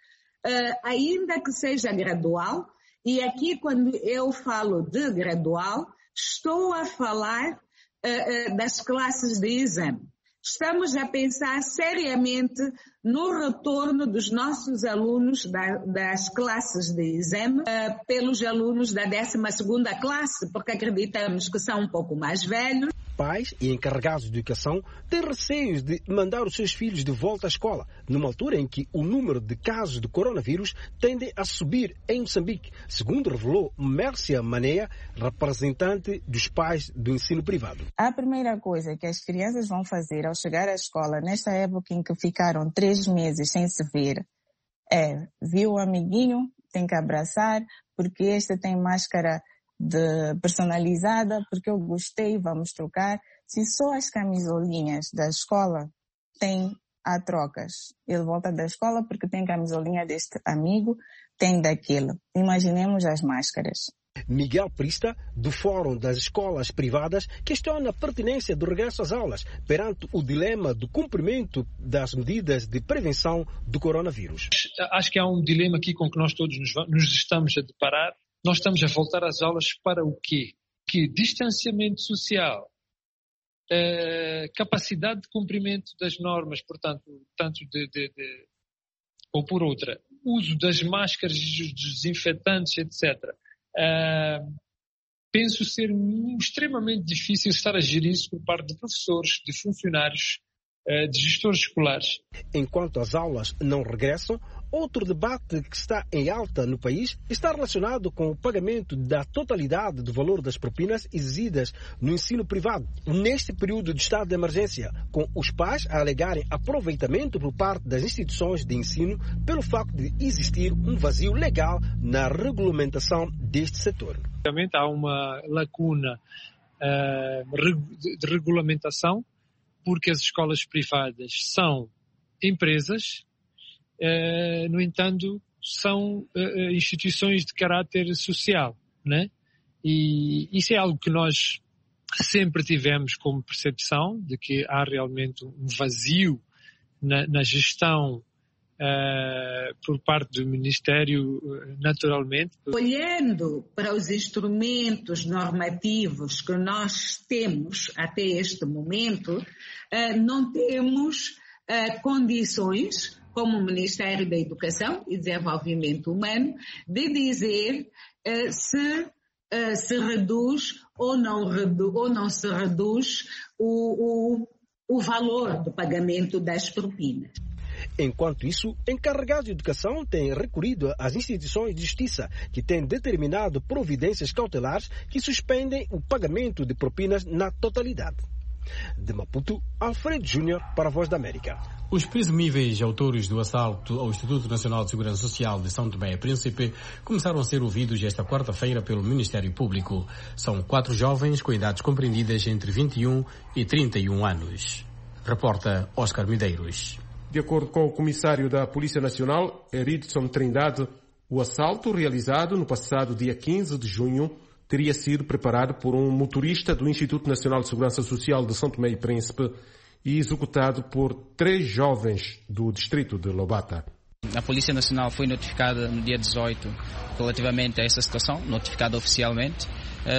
Ainda que seja gradual, e aqui quando eu falo de gradual, estou a falar das classes de exame. estamos a pensar seriamente no retorno dos nossos alunos das classes de exame pelos alunos da 12ª classe, porque acreditamos que são um pouco mais velhos. Pais e encarregados de educação têm receios de mandar os seus filhos de volta à escola, numa altura em que o número de casos de coronavírus tende a subir em Moçambique, segundo revelou Mércia Maneia, representante dos pais do ensino privado. A primeira coisa que as crianças vão fazer ao chegar à escola, nesta época em que ficaram 3 meses sem se ver, viu o amiguinho, tem que abraçar, porque este tem máscara personalizada, porque eu gostei, vamos trocar. Se só as camisolinhas da escola há trocas, ele volta da escola porque tem camisolinha deste amigo, tem daquele. Imaginemos as máscaras. Miguel Prista, do Fórum das Escolas Privadas, questiona a pertinência do regresso às aulas perante o dilema do cumprimento das medidas de prevenção do coronavírus. Acho que há um dilema aqui com que nós todos nos estamos a deparar. Nós estamos a voltar às aulas para o quê? Que distanciamento social, capacidade de cumprimento das normas, portanto, tanto ou por outra, uso das máscaras, dos desinfetantes, etc. Penso ser extremamente difícil estar a gerir isso por parte de professores, de funcionários, de gestores escolares. Enquanto as aulas não regressam, outro debate que está em alta no país está relacionado com o pagamento da totalidade do valor das propinas exigidas no ensino privado, neste período de estado de emergência, com os pais a alegarem aproveitamento por parte das instituições de ensino pelo facto de existir um vazio legal na regulamentação deste setor. Realmente há uma lacuna de regulamentação, porque as escolas privadas são empresas, no entanto, são instituições de caráter social, né? E isso é algo que nós sempre tivemos como percepção, de que há realmente um vazio na gestão por parte do Ministério, naturalmente. Olhando para os instrumentos normativos que nós temos até este momento, não temos condições, como o Ministério da Educação e Desenvolvimento Humano, de dizer se reduz ou não se reduz o valor do pagamento das propinas. Enquanto isso, encarregados de educação têm recorrido às instituições de justiça, que têm determinado providências cautelares que suspendem o pagamento de propinas na totalidade. De Maputo, Alfredo Júnior para a Voz da América. Os presumíveis autores do assalto ao Instituto Nacional de Segurança Social de São Tomé e Príncipe começaram a ser ouvidos esta quarta-feira pelo Ministério Público. São 4 jovens com idades compreendidas entre 21 e 31 anos. Reporta Oscar Medeiros. De acordo com o comissário da Polícia Nacional, Eridson Trindade, o assalto realizado no passado dia 15 de junho teria sido preparado por um motorista do Instituto Nacional de Segurança Social de São Tomé e Príncipe e executado por 3 jovens do distrito de Lobata. A Polícia Nacional foi notificada no dia 18 relativamente a essa situação, notificada oficialmente,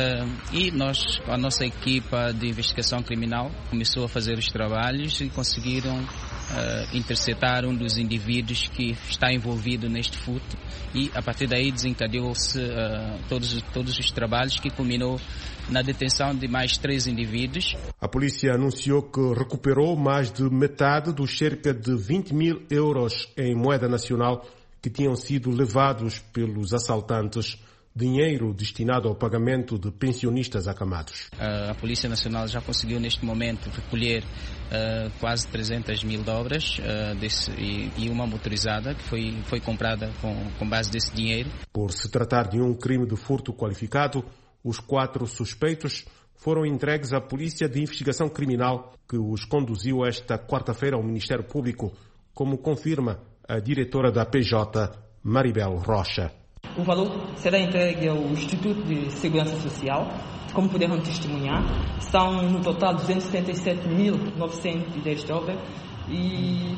e a nossa equipa de investigação criminal começou a fazer os trabalhos e conseguiram interceptar um dos indivíduos que está envolvido neste furto, e a partir daí desencadeou-se todos os trabalhos, que culminou na detenção de mais 3 indivíduos. A polícia anunciou que recuperou mais de metade dos cerca de 20 mil euros em moeda nacional que tinham sido levados pelos assaltantes, dinheiro destinado ao pagamento de pensionistas acamados. A Polícia Nacional já conseguiu neste momento recolher quase 300 mil dobras e uma motorizada que foi comprada com base desse dinheiro. Por se tratar de um crime de furto qualificado, os 4 suspeitos foram entregues à Polícia de Investigação Criminal, que os conduziu esta quarta-feira ao Ministério Público, como confirma a diretora da PJ, Maribel Rocha. O valor será entregue ao Instituto de Segurança Social. Como puderam testemunhar, são no total 277.910 dobras e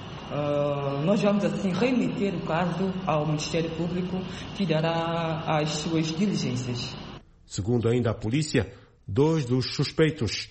nós vamos assim remeter o caso ao Ministério Público, que dará as suas diligências. Segundo ainda a polícia, 2 dos suspeitos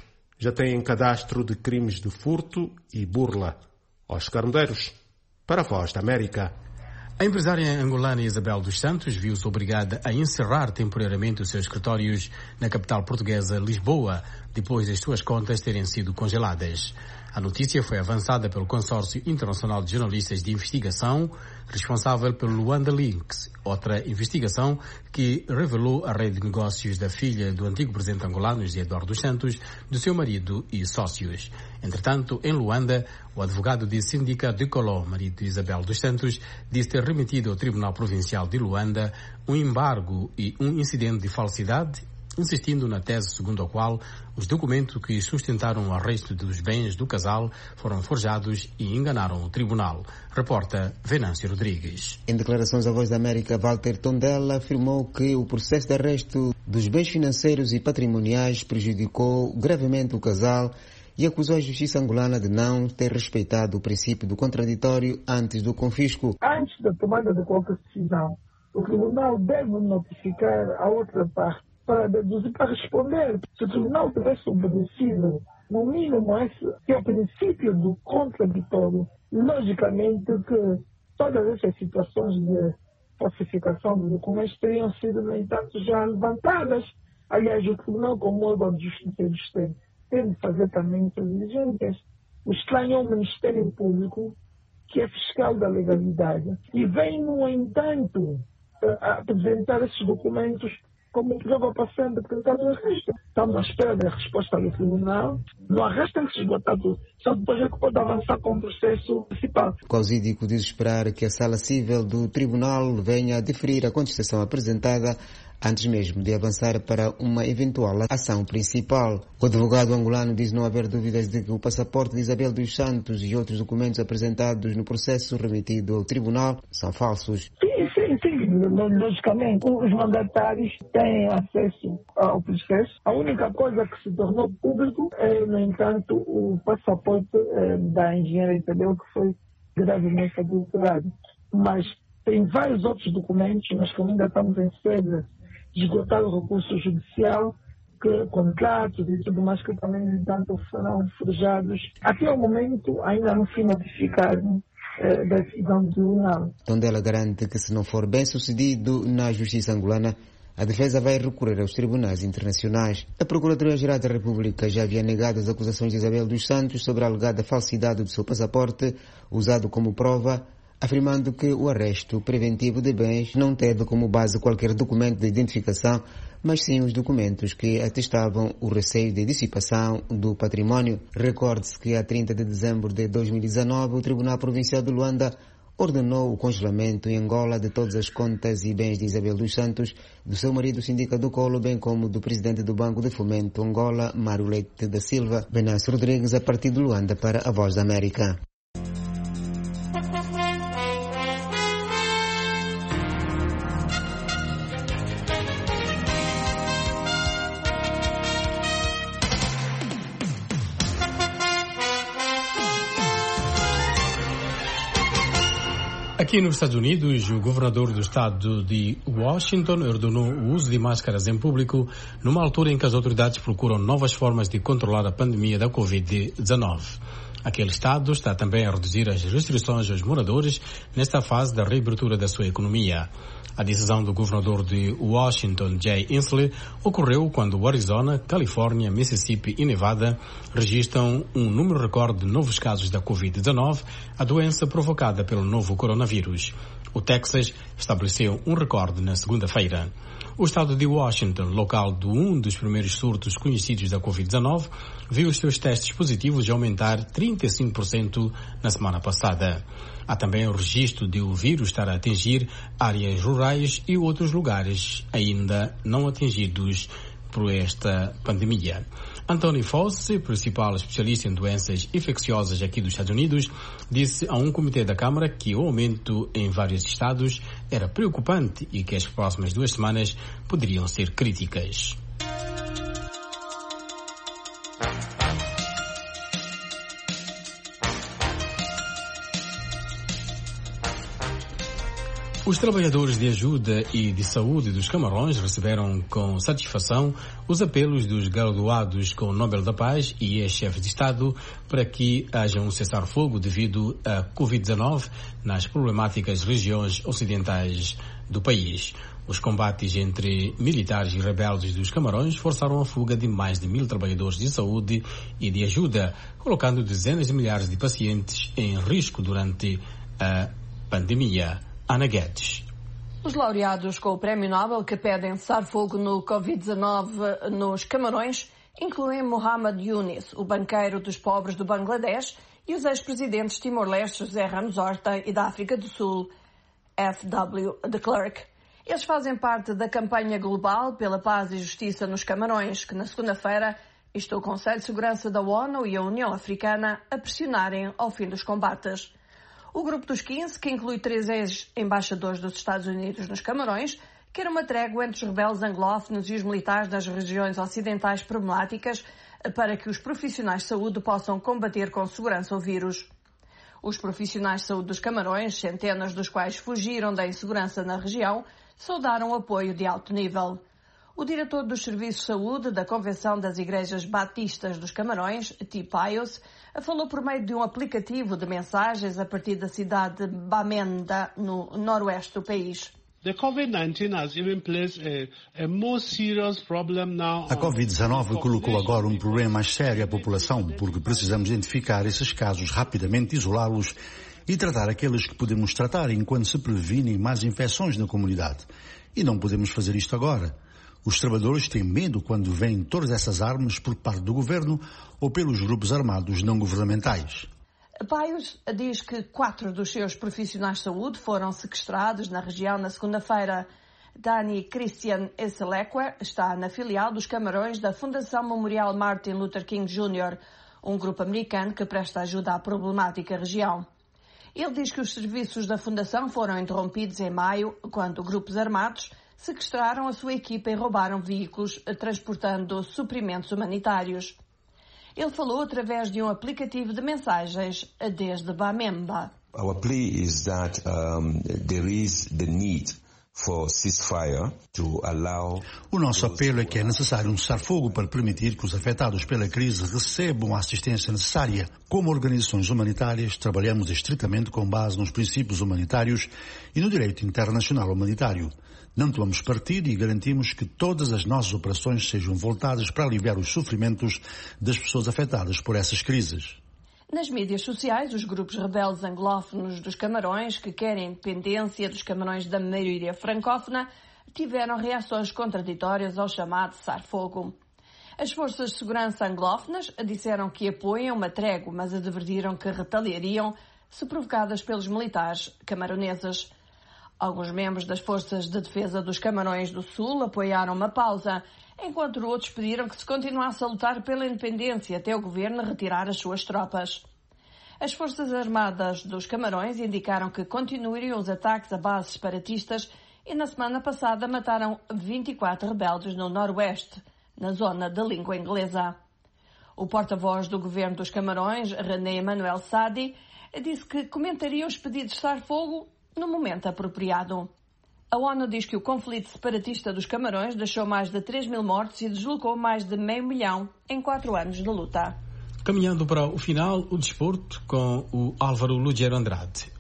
já têm cadastro de crimes de furto e burla. Oscar Medeiros, para a Voz da América. A empresária angolana Isabel dos Santos viu-se obrigada a encerrar temporariamente os seus escritórios na capital portuguesa, Lisboa, depois das suas contas terem sido congeladas. A notícia foi avançada pelo Consórcio Internacional de Jornalistas de Investigação, responsável pelo Luanda Links, outra investigação que revelou a rede de negócios da filha do antigo presidente angolano, José Eduardo dos Santos, do seu marido e sócios. Entretanto, em Luanda, o advogado de Síndica de Coló, marido de Isabel dos Santos, disse ter remetido ao Tribunal Provincial de Luanda um embargo e um incidente de falsidade, insistindo na tese segundo a qual os documentos que sustentaram o arresto dos bens do casal foram forjados e enganaram o tribunal. Reporta Venâncio Rodrigues. Em declarações à Voz da América, Walter Tondela afirmou que o processo de arresto dos bens financeiros e patrimoniais prejudicou gravemente o casal e acusou a justiça angolana de não ter respeitado o princípio do contraditório antes do confisco. Antes da tomada de qualquer decisão, o tribunal deve notificar a outra parte para deduzir, para responder. Se o tribunal tivesse obedecido, no mínimo, esse que é o princípio do contraditório, logicamente que todas essas situações de falsificação de documentos teriam sido, no entanto, já levantadas. Aliás, o tribunal, como órgão de justiça, tem de fazer também essas diligências. O estranho é o Ministério Público, que é fiscal da legalidade, e vem, no entanto, a apresentar esses documentos como prova passando de tentar o arresto. Estamos à espera da resposta do tribunal. No arresto tem que se esgotar tudo. Só depois é que pode avançar com o processo principal. O causídico diz esperar que a Sala Civil do Tribunal venha a deferir a contestação apresentada antes mesmo de avançar para uma eventual ação principal. O advogado angolano diz não haver dúvidas de que o passaporte de Isabel dos Santos e outros documentos apresentados no processo remetido ao tribunal são falsos. Sim, logicamente, os mandatários têm acesso ao processo. A única coisa que se tornou público é, no entanto, o passaporte da engenheira Isabel, que foi gravemente adulterado. Mas tem vários outros documentos, nós que ainda estamos em sede de esgotar o recurso judicial, que contratos e tudo mais que também, no entanto, serão forjados. Até o momento, ainda não se notificaram da decisão do tribunal. Tondela garante que, se não for bem sucedido na justiça angolana, a defesa vai recorrer aos tribunais internacionais. A Procuradoria-Geral da República já havia negado as acusações de Isabel dos Santos sobre a alegada falsidade do seu passaporte, usado como prova, afirmando que o arresto preventivo de bens não teve como base qualquer documento de identificação, mas sim os documentos que atestavam o receio de dissipação do património. Recorde-se que a 30 de dezembro de 2019 o Tribunal Provincial de Luanda ordenou o congelamento em Angola de todas as contas e bens de Isabel dos Santos, do seu marido Síndica do Colo, bem como do presidente do Banco de Fomento Angola, Mário Leite da Silva. Venâncio Rodrigues, a partir de Luanda, para a Voz da América. Aqui nos Estados Unidos, o governador do estado de Washington ordenou o uso de máscaras em público numa altura em que as autoridades procuram novas formas de controlar a pandemia da Covid-19. Aquele estado está também a reduzir as restrições aos moradores nesta fase da reabertura da sua economia. A decisão do governador de Washington, Jay Inslee, ocorreu quando o Arizona, Califórnia, Mississippi e Nevada registram um número recorde de novos casos da Covid-19, a doença provocada pelo novo coronavírus. O Texas estabeleceu um recorde na segunda-feira. O estado de Washington, local de um dos primeiros surtos conhecidos da Covid-19, viu os seus testes positivos aumentar 35% na semana passada. Há também o registro de o vírus estar a atingir áreas rurais e outros lugares ainda não atingidos por esta pandemia. Anthony Fauci, principal especialista em doenças infecciosas aqui dos Estados Unidos, disse a um comitê da Câmara que o aumento em vários estados era preocupante e que as próximas 2 semanas poderiam ser críticas. Os trabalhadores de ajuda e de saúde dos Camarões receberam com satisfação os apelos dos graduados com o Nobel da Paz e ex-chefes de Estado para que haja um cessar-fogo devido à Covid-19 nas problemáticas regiões ocidentais do país. Os combates entre militares e rebeldes dos Camarões forçaram a fuga de mais de 1.000 trabalhadores de saúde e de ajuda, colocando dezenas de milhares de pacientes em risco durante a pandemia. Ana Guedes. Os laureados com o Prémio Nobel que pedem cessar-fogo no Covid-19 nos Camarões incluem Mohamed Yunus, o banqueiro dos pobres do Bangladesh, e os ex-presidentes de Timor-Leste José Ramos Horta e da África do Sul, F.W. de Klerk. Eles fazem parte da campanha global pela paz e justiça nos Camarões, que na segunda-feira instou o Conselho de Segurança da ONU e a União Africana a pressionarem ao fim dos combates. O grupo dos 15, que inclui 3 ex-embaixadores dos Estados Unidos nos Camarões, quer uma trégua entre os rebeldes anglófonos e os militares das regiões ocidentais problemáticas para que os profissionais de saúde possam combater com segurança o vírus. Os profissionais de saúde dos Camarões, centenas dos quais fugiram da insegurança na região, saudaram o apoio de alto nível. O diretor dos Serviços de Saúde da Convenção das Igrejas Batistas dos Camarões, T. Pius, falou por meio de um aplicativo de mensagens a partir da cidade de Bamenda, no noroeste do país. A Covid-19 colocou agora um problema mais sério à população, porque precisamos identificar esses casos rapidamente, isolá-los e tratar aqueles que podemos tratar enquanto se previnem mais infecções na comunidade. E não podemos fazer isto agora. Os trabalhadores têm medo quando veem todas essas armas por parte do governo ou pelos grupos armados não governamentais. Pius diz que 4 dos seus profissionais de saúde foram sequestrados na região na segunda-feira. Dani Christian Eselequa está na filial dos Camarões da Fundação Memorial Martin Luther King Jr., um grupo americano que presta ajuda à problemática região. Ele diz que os serviços da Fundação foram interrompidos em maio, quando grupos armados sequestraram a sua equipa e roubaram veículos transportando suprimentos humanitários. Ele falou através de um aplicativo de mensagens desde Bamenda. Our plea is that there is the need for ceasefire to allow... O nosso apelo é que é necessário um cessar-fogo para permitir que os afetados pela crise recebam a assistência necessária. Como organizações humanitárias, trabalhamos estritamente com base nos princípios humanitários e no direito internacional humanitário. Não tomamos partido e garantimos que todas as nossas operações sejam voltadas para aliviar os sofrimentos das pessoas afetadas por essas crises. Nas mídias sociais, os grupos rebeldes anglófonos dos Camarões, que querem a independência dos Camarões da maioria francófona, tiveram reações contraditórias ao chamado cessar-fogo. As forças de segurança anglófonas disseram que apoiam uma trégua, mas advertiram que retaliariam se provocadas pelos militares camaroneses. Alguns membros das Forças de Defesa dos Camarões do Sul apoiaram uma pausa, enquanto outros pediram que se continuasse a lutar pela independência até o governo retirar as suas tropas. As Forças Armadas dos Camarões indicaram que continuariam os ataques a bases separatistas e na semana passada mataram 24 rebeldes no noroeste, na zona da língua inglesa. O porta-voz do governo dos Camarões, René Manuel Sadi, disse que comentaria os pedidos de cessar-fogo no momento apropriado. A ONU diz que o conflito separatista dos Camarões deixou mais de 3.000 mortos e deslocou mais de 500 mil em 4 anos de luta. Caminhando para o final, o desporto com o Álvaro Lugero Andrade.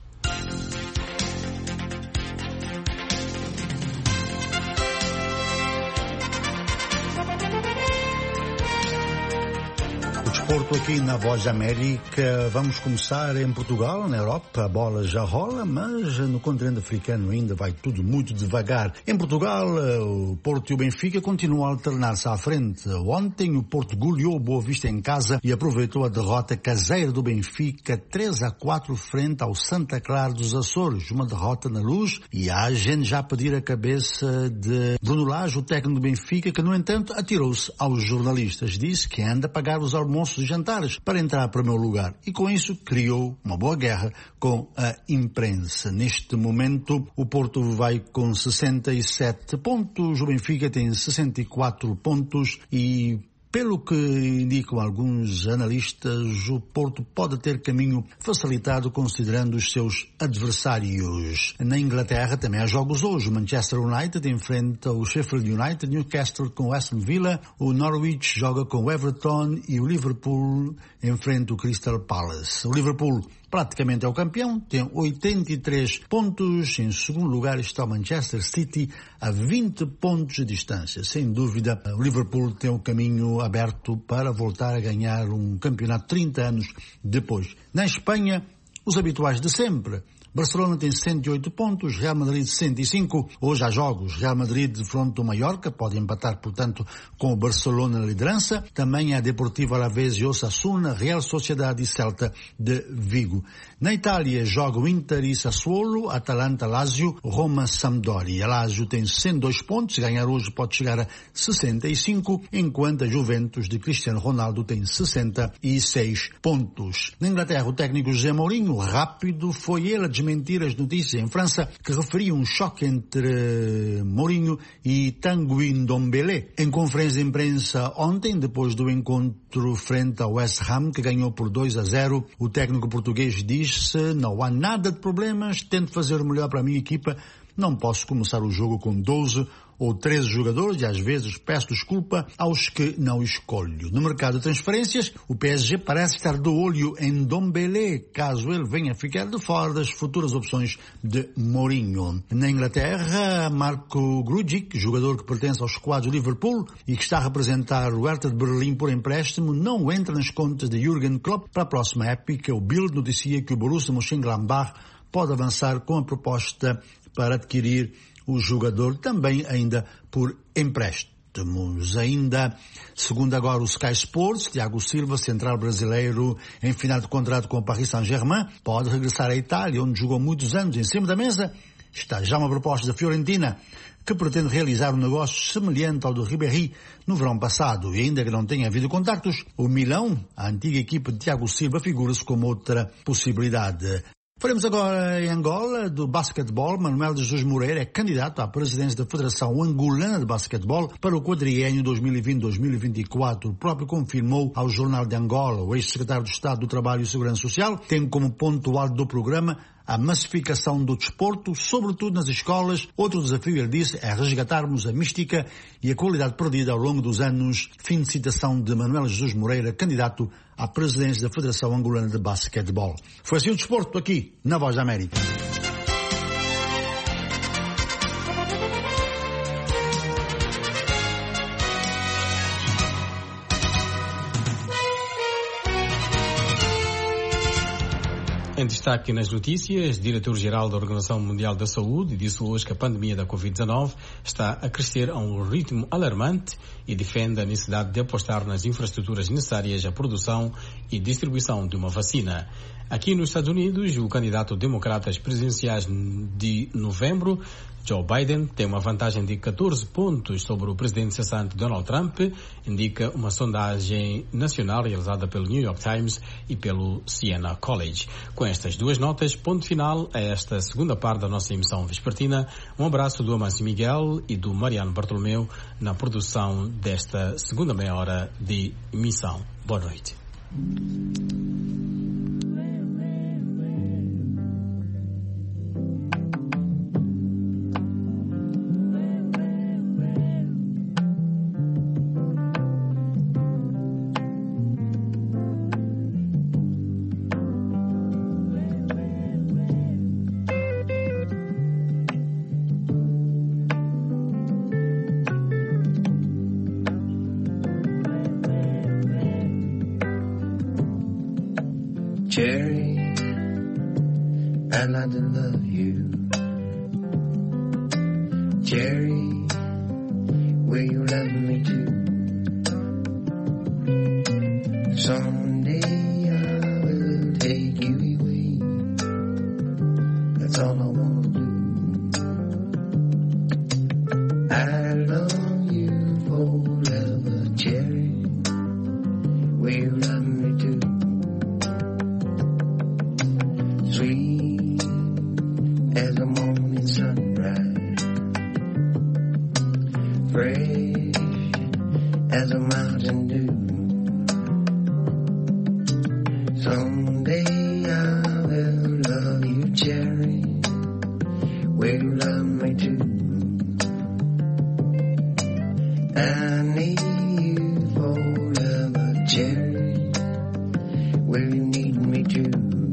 Porto aqui na Voz da América. Vamos começar em Portugal, na Europa. A bola já rola, mas no continente africano ainda vai tudo muito devagar. Em Portugal, o Porto e o Benfica continuam a alternar-se à frente. Ontem o Porto goleou o Boa Vista em casa e aproveitou a derrota caseira do Benfica 3-4 frente ao Santa Clara dos Açores. Uma derrota na luz e há gente já a pedir a cabeça de Bruno Lage, o técnico do Benfica, que no entanto atirou-se aos jornalistas. Disse que anda a pagar os almoços e jantares para entrar para o meu lugar e com isso criou uma boa guerra com a imprensa. Neste momento o Porto vai com 67 pontos, o Benfica tem 64 pontos e Pelo que indicam alguns analistas, o Porto pode ter caminho facilitado considerando os seus adversários. Na Inglaterra também há jogos hoje. O Manchester United enfrenta o Sheffield United, Newcastle com o Aston Villa, o Norwich joga com o Everton e o Liverpool enfrenta o Crystal Palace. O Liverpool praticamente é o campeão, tem 83 pontos. Em segundo lugar está o Manchester City a 20 pontos de distância. Sem dúvida, o Liverpool tem o caminho aberto para voltar a ganhar um campeonato 30 anos depois. Na Espanha, os habituais de sempre. Barcelona tem 108 pontos, Real Madrid 105. Hoje há jogos. Real Madrid defronta o Mallorca, pode empatar, portanto, com o Barcelona na liderança. Também há Deportivo Alavés e Osasuna, Real Sociedade e Celta de Vigo. Na Itália jogam Inter e Sassuolo, Atalanta, Lazio, Roma, Sampdoria. Lazio tem 102 pontos, se ganhar hoje pode chegar a 65, enquanto a Juventus de Cristiano Ronaldo tem 66 pontos. Na Inglaterra, o técnico José Mourinho, rápido, foi ele a desmentir as notícias em França que referiam um choque entre Mourinho e Tanguy Ndombele. Em conferência de imprensa ontem, depois do encontro frente ao West Ham, que ganhou por 2-0, o técnico português disse: não há nada de problemas, tento fazer o melhor para a minha equipa, não posso começar o jogo com 12 ou 13 jogadores e às vezes peço desculpa aos que não escolho. No mercado de transferências, o PSG parece estar de olho em Ndombele, caso ele venha a ficar de fora das futuras opções de Mourinho. Na Inglaterra, Marco Grujic, jogador que pertence ao squad do Liverpool e que está a representar o Hertha de Berlim por empréstimo, não entra nas contas de Jürgen Klopp para a próxima época. O Bild noticia que o Borussia Mönchengladbach pode avançar com a proposta para adquirir o jogador, também ainda por empréstimos. Ainda, segundo agora o Sky Sports, Thiago Silva, central brasileiro em final de contrato com o Paris Saint-Germain, pode regressar à Itália, onde jogou muitos anos. Em cima da mesa está já uma proposta da Fiorentina, que pretende realizar um negócio semelhante ao do Ribéry no verão passado. E ainda que não tenha havido contactos, o Milão, a antiga equipa de Thiago Silva, figura-se como outra possibilidade. Faremos agora em Angola do basquetebol. Manuel de Jesus Moreira é candidato à presidência da Federação Angolana de Basquetebol para o quadriênio 2020-2024. O próprio confirmou ao Jornal de Angola. O ex-secretário de Estado do Trabalho e Segurança Social tem como ponto alto do programa a massificação do desporto, sobretudo nas escolas. Outro desafio, ele disse, é resgatarmos a mística e a qualidade perdida ao longo dos anos. Fim de citação de Manuel Jesus Moreira, candidato à presidência da Federação Angolana de Basquetebol. Foi assim o desporto aqui, na Voz da América. Em destaque nas notícias, diretor-geral da Organização Mundial da Saúde disse hoje que a pandemia da Covid-19 está a crescer a um ritmo alarmante e defende a necessidade de apostar nas infraestruturas necessárias à produção e distribuição de uma vacina. Aqui nos Estados Unidos, o candidato democrata às presidenciais de novembro, Joe Biden, tem uma vantagem de 14 pontos sobre o presidente cessante Donald Trump, indica uma sondagem nacional realizada pelo New York Times e pelo Siena College. Com estas duas notas, ponto final a esta segunda parte da nossa emissão vespertina. Um abraço do Amancio Miguel e do Mariano Bartolomeu na produção desta segunda meia hora de emissão. Boa noite. Cherry, I'd like to love you. Cherry, will you love me too? Someday I will take you away. That's all I want to do. I love you forever, Cherry. Will you love me too? Sweet as the morning sunrise, fresh as a Mountain Dew. Someday I will love you, cherry. Will you love me too? I need you forever, cherry. Will you need me too?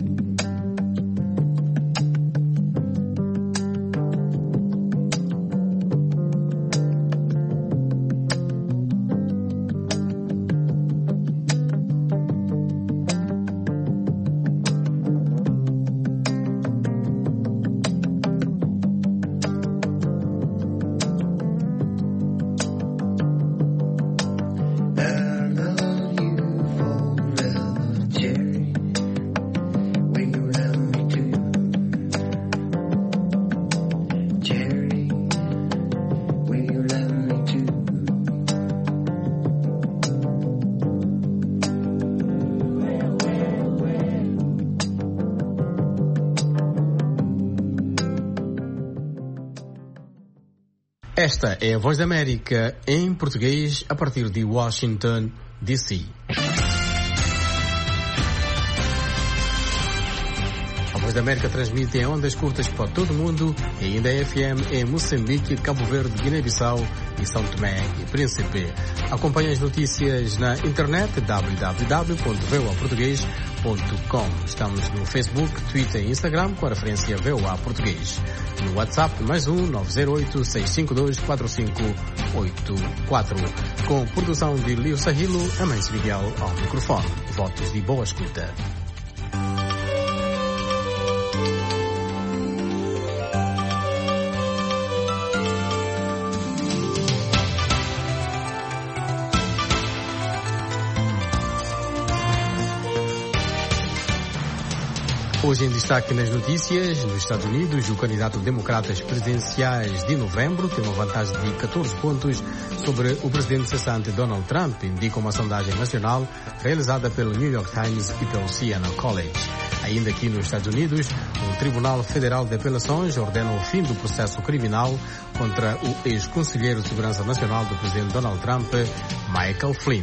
Esta é a Voz da América em português a partir de Washington, D.C. A Voz da América transmite em ondas curtas para todo o mundo e ainda é FM em Moçambique, Cabo Verde, Guiné-Bissau e São Tomé e Príncipe. Acompanhe as notícias na internet www.voaportugues.com. Estamos no Facebook, Twitter e Instagram com a referência VOA Português. No WhatsApp, mais 908-652-4584. Com produção de Lio Sahilo, Amâncio Miguel ao microfone. Votos de boa escuta. Hoje em destaque nas notícias, nos Estados Unidos, o candidato democratas presidenciais de novembro tem uma vantagem de 14 pontos sobre o presidente cessante Donald Trump, indica uma sondagem nacional realizada pelo New York Times e pelo Siena College. Ainda aqui nos Estados Unidos, o Tribunal Federal de Apelações ordena o fim do processo criminal contra o ex-conselheiro de Segurança Nacional do presidente Donald Trump, Michael Flynn.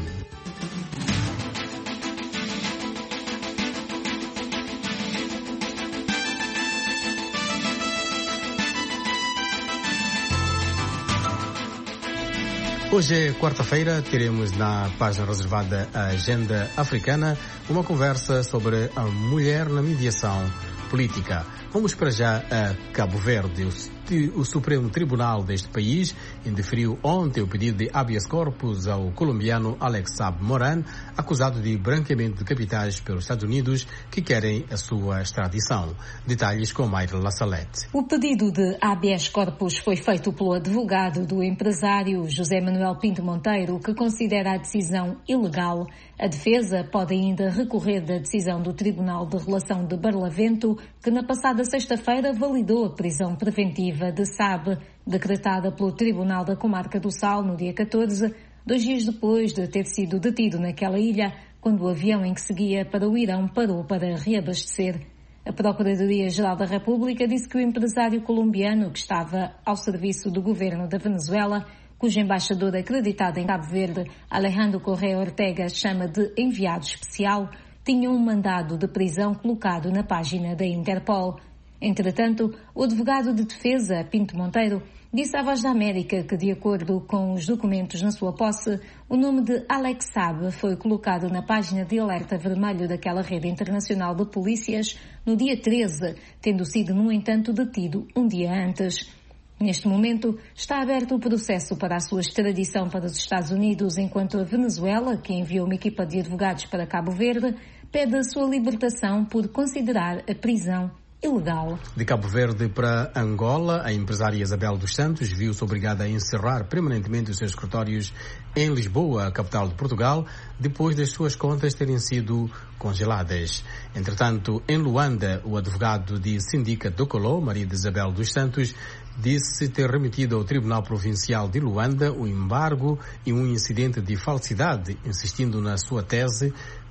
Hoje é quarta-feira, teremos na página reservada à Agenda Africana uma conversa sobre a mulher na mediação política. Vamos para já a Cabo Verde. O Supremo Tribunal deste país indeferiu ontem o pedido de habeas corpus ao colombiano Alex Saab Moran, acusado de branqueamento de capitais pelos Estados Unidos, que querem a sua extradição. Detalhes com Mayra Lassalete. O pedido de habeas corpus foi feito pelo advogado do empresário José Manuel Pinto Monteiro, que considera a decisão ilegal. A defesa pode ainda recorrer da decisão do Tribunal de Relação de Barlavento, que na passada sexta-feira validou a prisão preventiva de Saab, decretada pelo Tribunal da Comarca do Sal no dia 14, 2 dias depois de ter sido detido naquela ilha, quando o avião em que seguia para o Irão parou para reabastecer. A Procuradoria-Geral da República disse que o empresário colombiano, que estava ao serviço do governo da Venezuela, cujo embaixador acreditado em Cabo Verde, Alejandro Correa Ortega, chama de enviado especial, tinha um mandado de prisão colocado na página da Interpol. Entretanto, o advogado de defesa, Pinto Monteiro, disse à Voz da América que, de acordo com os documentos na sua posse, o nome de Alex Saab foi colocado na página de alerta vermelho daquela rede internacional de polícias no dia 13, tendo sido, no entanto, detido um dia antes. Neste momento, está aberto o processo para a sua extradição para os Estados Unidos, enquanto a Venezuela, que enviou uma equipa de advogados para Cabo Verde, pede a sua libertação por considerar a prisão ilegal. De Cabo Verde para Angola, a empresária Isabel dos Santos viu-se obrigada a encerrar permanentemente os seus escritórios em Lisboa, a capital de Portugal, depois das suas contas terem sido congeladas. Entretanto, em Luanda, o advogado de Sindica Docolô, marido de Isabel dos Santos, disse ter remetido ao Tribunal Provincial de Luanda o embargo e um incidente de falsidade, insistindo na sua tese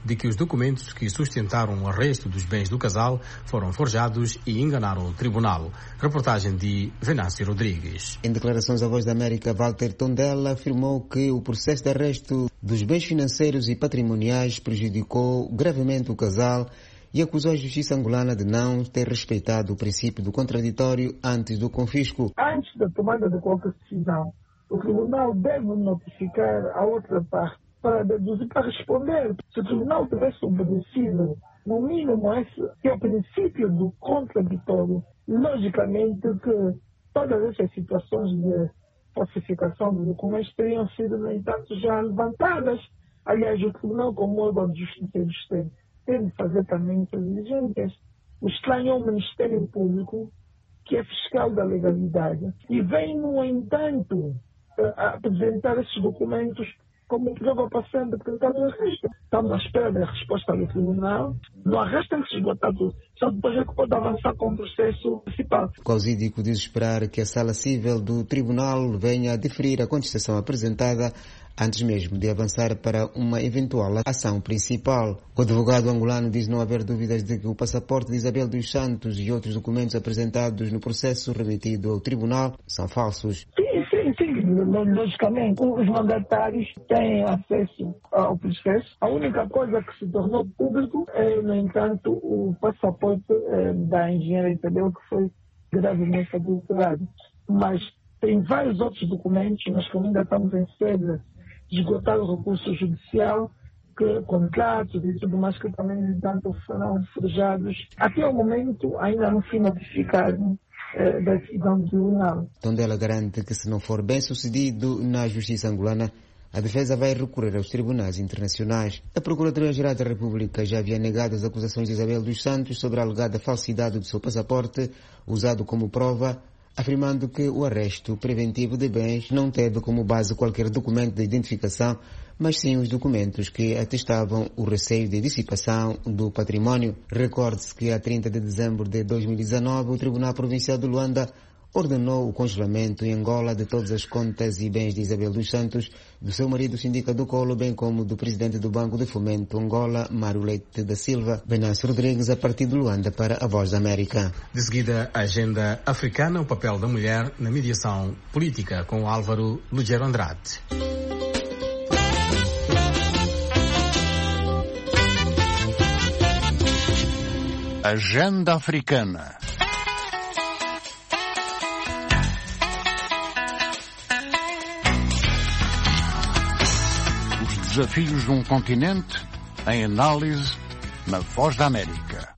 de que os documentos que sustentaram o arresto dos bens do casal foram forjados e enganaram o tribunal. Reportagem de Venâncio Rodrigues. Em declarações à Voz da América, Walter Tondela afirmou que o processo de arresto dos bens financeiros e patrimoniais prejudicou gravemente o casal e acusou a justiça angolana de não ter respeitado o princípio do contraditório antes do confisco. Antes da tomada de qualquer decisão, o tribunal deve notificar a outra parte para deduzir, para responder. Se o tribunal tivesse obedecido, no mínimo, esse é o princípio do contraditório. Logicamente que todas essas situações de falsificação de documentos teriam sido, no entanto, já levantadas. Aliás, o tribunal, como órgão de justiça existente, tem de fazer também essas diligências. O estranho é o Ministério Público, que é fiscal da legalidade, e vem, no entanto, apresentar esses documentos como prova passando para tentar o arresto. Estamos à espera da resposta do tribunal. No arresto tem que se esgotar tudo. Só depois é que pode avançar com o processo principal. O causídico diz esperar que a Sala Civil do Tribunal venha a deferir a contestação apresentada antes mesmo de avançar para uma eventual ação principal. O advogado angolano diz não haver dúvidas de que o passaporte de Isabel dos Santos e outros documentos apresentados no processo remetido ao tribunal são falsos. Sim, logicamente, os mandatários têm acesso ao processo. A única coisa que se tornou público é, no entanto, o passaporte da engenheira Isabel, que foi gravemente adulterado. Mas tem vários outros documentos, nós que ainda estamos em sede de esgotar o recurso judicial, que contratos e tudo mais que também, no entanto, serão forjados. Até o momento, ainda não foi notificado da decisão do tribunal. Tondela garante que, se não for bem sucedido na justiça angolana, a defesa vai recorrer aos tribunais internacionais. A Procuradoria-Geral da República já havia negado as acusações de Isabel dos Santos sobre a alegada falsidade do seu passaporte, usado como prova, afirmando que o arresto preventivo de bens não teve como base qualquer documento de identificação, mas sim os documentos que atestavam o receio de dissipação do património. Recorde-se que a 30 de dezembro de 2019 o Tribunal Provincial de Luanda ordenou o congelamento em Angola de todas as contas e bens de Isabel dos Santos, do seu marido Sindica do Colo, bem como do presidente do Banco de Fomento Angola, Mário Leite da Silva. Venâncio Rodrigues, a partir de Luanda, para a Voz da América. De seguida, a agenda africana, o papel da mulher na mediação política, com Álvaro Lugero Andrade. Agenda Africana. Os desafios de um continente em análise na Voz da América.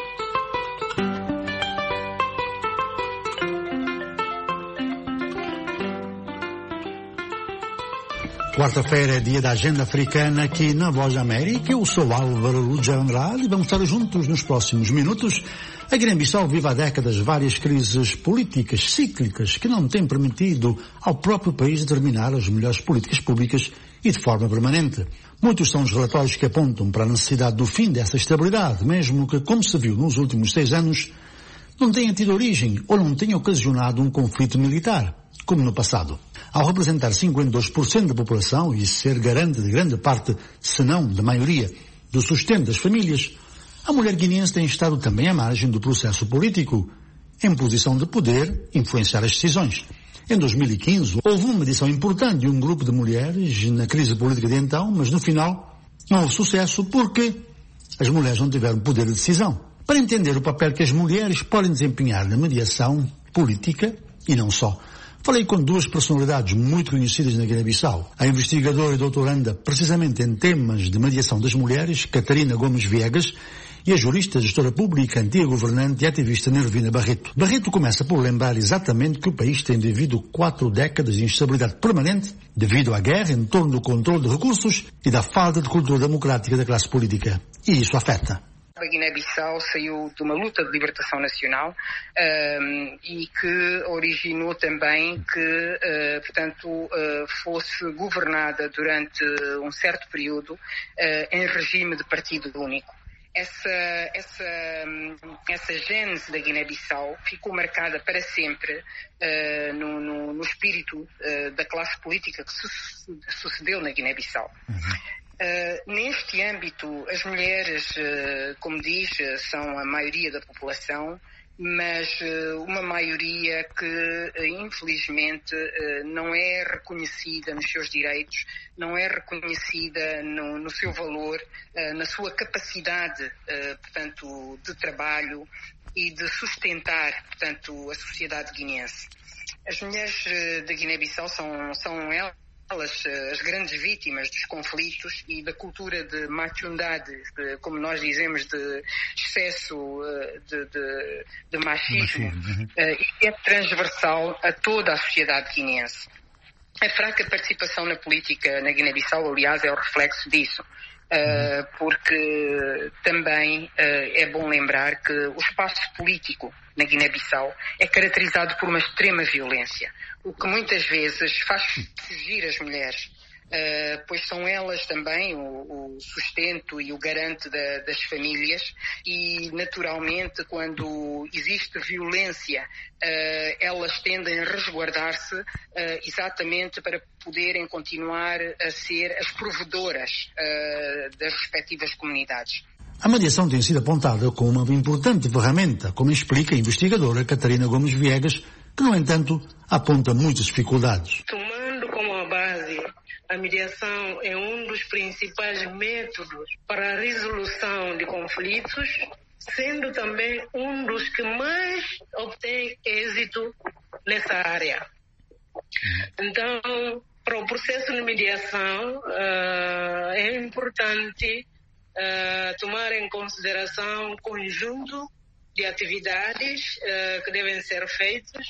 Quarta-feira é dia da Agenda Africana aqui na Voz da América. Eu sou Álvaro Lugero Andrade e vamos estar juntos nos próximos minutos. A Guiné-Bissau vive há décadas várias crises políticas cíclicas que não têm permitido ao próprio país determinar as melhores políticas públicas e de forma permanente. Muitos são os relatórios que apontam para a necessidade do fim dessa estabilidade, mesmo que, como se viu nos últimos 6 anos, não tenha tido origem ou não tenha ocasionado um conflito militar, como no passado. Ao representar 52% da população e ser garante de grande parte, se não da maioria, do sustento das famílias, a mulher guineense tem estado também à margem do processo político, em posição de poder influenciar as decisões. Em 2015, houve uma medição importante de um grupo de mulheres na crise política de então, mas no final não houve sucesso porque as mulheres não tiveram poder de decisão. Para entender o papel que as mulheres podem desempenhar na mediação política, e não só, falei com 2 personalidades muito conhecidas na Guiné-Bissau. A investigadora e doutoranda precisamente em temas de mediação das mulheres, Catarina Gomes Viegas, e a jurista, gestora pública, antiga governante e ativista Nervina Barreto. Barreto começa por lembrar exatamente que o país tem vivido 4 décadas de instabilidade permanente devido à guerra em torno do controle de recursos e da falta de cultura democrática da classe política. E isso afeta. A Guiné-Bissau saiu de uma luta de libertação nacional e que originou também que, fosse governada durante um certo período em regime de partido único. Essa gênese da Guiné-Bissau ficou marcada para sempre no espírito da classe política que sucedeu na Guiné-Bissau. Neste âmbito, as mulheres, como diz, são a maioria da população, mas uma maioria que, infelizmente, não é reconhecida nos seus direitos, não é reconhecida no seu valor, na sua capacidade, portanto, de trabalho e de sustentar, portanto, a sociedade guineense. As mulheres da Guiné-Bissau são elas as grandes vítimas dos conflitos e da cultura de machundade, como nós dizemos, de excesso de machismo, e é transversal a toda a sociedade guineense. A fraca participação na política na Guiné-Bissau, aliás, é o reflexo disso. Porque também é bom lembrar que o espaço político na Guiné-Bissau é caracterizado por uma extrema violência, o que muitas vezes faz fugir as mulheres, pois são elas também o sustento e o garante das famílias e, naturalmente, quando existe violência, elas tendem a resguardar-se exatamente para poderem continuar a ser as provedoras das respectivas comunidades. A mediação tem sido apontada como uma importante ferramenta, como explica a investigadora Catarina Gomes Viegas, que, no entanto, aponta muitas dificuldades. Tomando como base a mediação é um dos principais métodos para a resolução de conflitos, sendo também um dos que mais obtém êxito nessa área. Então, para o processo de mediação, é importante tomar em consideração um conjunto de atividades que devem ser feitas,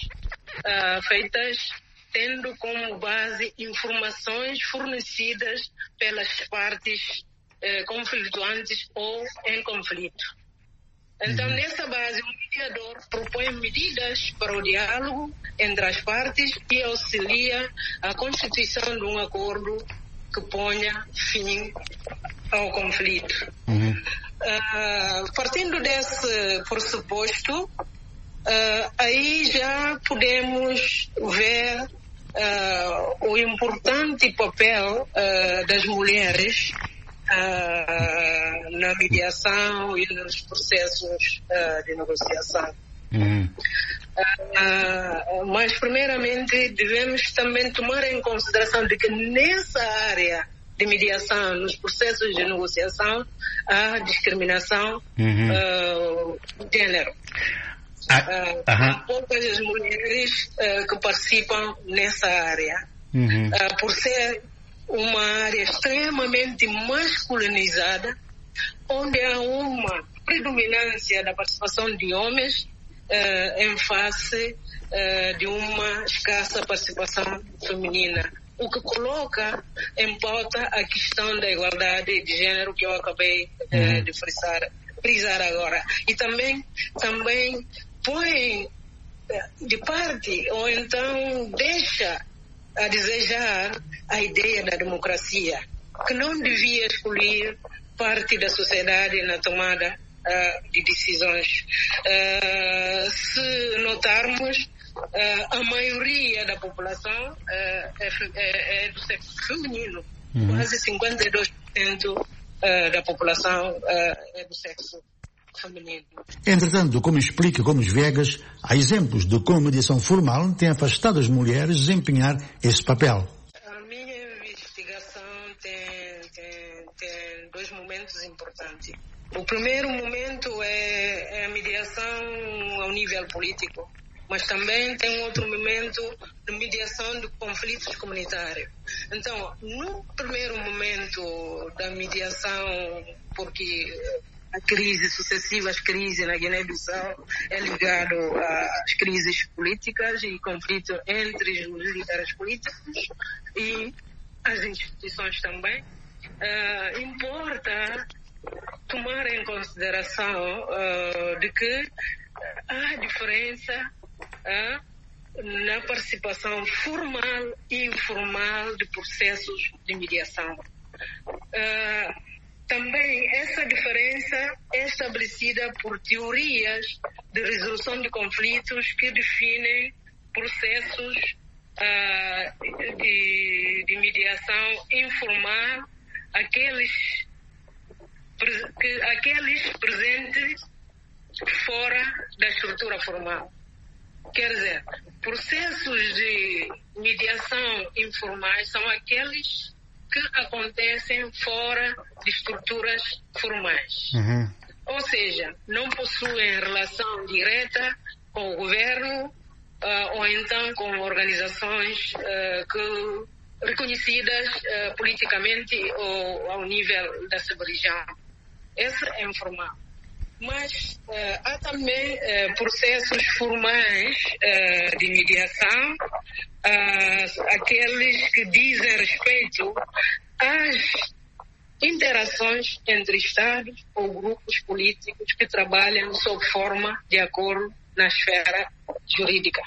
tendo como base informações fornecidas pelas partes conflituantes ou em conflito. Então, nessa base, o mediador propõe medidas para o diálogo entre as partes e auxilia a constituição de um acordo que ponha fim ao conflito. Partindo desse pressuposto, aí já podemos ver o importante papel das mulheres na mediação e nos processos de negociação. Mas, primeiramente, devemos também tomar em consideração de que nessa área de mediação, nos processos de negociação, há discriminação de gênero. Há poucas as mulheres que participam nessa área. Por ser uma área extremamente masculinizada, onde há uma predominância da participação de homens em face de uma escassa participação feminina, o que coloca em pauta a questão da igualdade de gênero que eu acabei de frisar agora. E também põe de parte, ou então deixa a desejar a ideia da democracia, que não devia excluir parte da sociedade na tomada de decisões. Se notarmos, a maioria da população é do sexo feminino. Quase 52% da população é do sexo feminino. Entretanto, como explica Gomes Viegas, há exemplos de como a mediação formal tem afastado as mulheres de desempenhar esse papel. A minha investigação tem dois momentos importantes. O primeiro momento é a mediação ao nível político, mas também tem outro momento de mediação de conflitos comunitários. Então, no primeiro momento da mediação, porque a crise, sucessivas crises na Guiné-Bissau é ligado às crises políticas e conflito entre os líderes políticos e as instituições também. Importa tomar em consideração de que há diferença na participação formal e informal de processos de mediação. Também essa diferença é estabelecida por teorias de resolução de conflitos que definem processos de mediação informal aqueles presentes fora da estrutura formal. Quer dizer, processos de mediação informais são aqueles que acontecem fora de estruturas formais. Ou seja, não possuem relação direta com o governo ou então com organizações reconhecidas politicamente ou ao nível dessa região. Essa é informal. Mas há também processos formais de mediação, aqueles que dizem respeito às interações entre Estados ou grupos políticos que trabalham sob forma de acordo na esfera jurídica.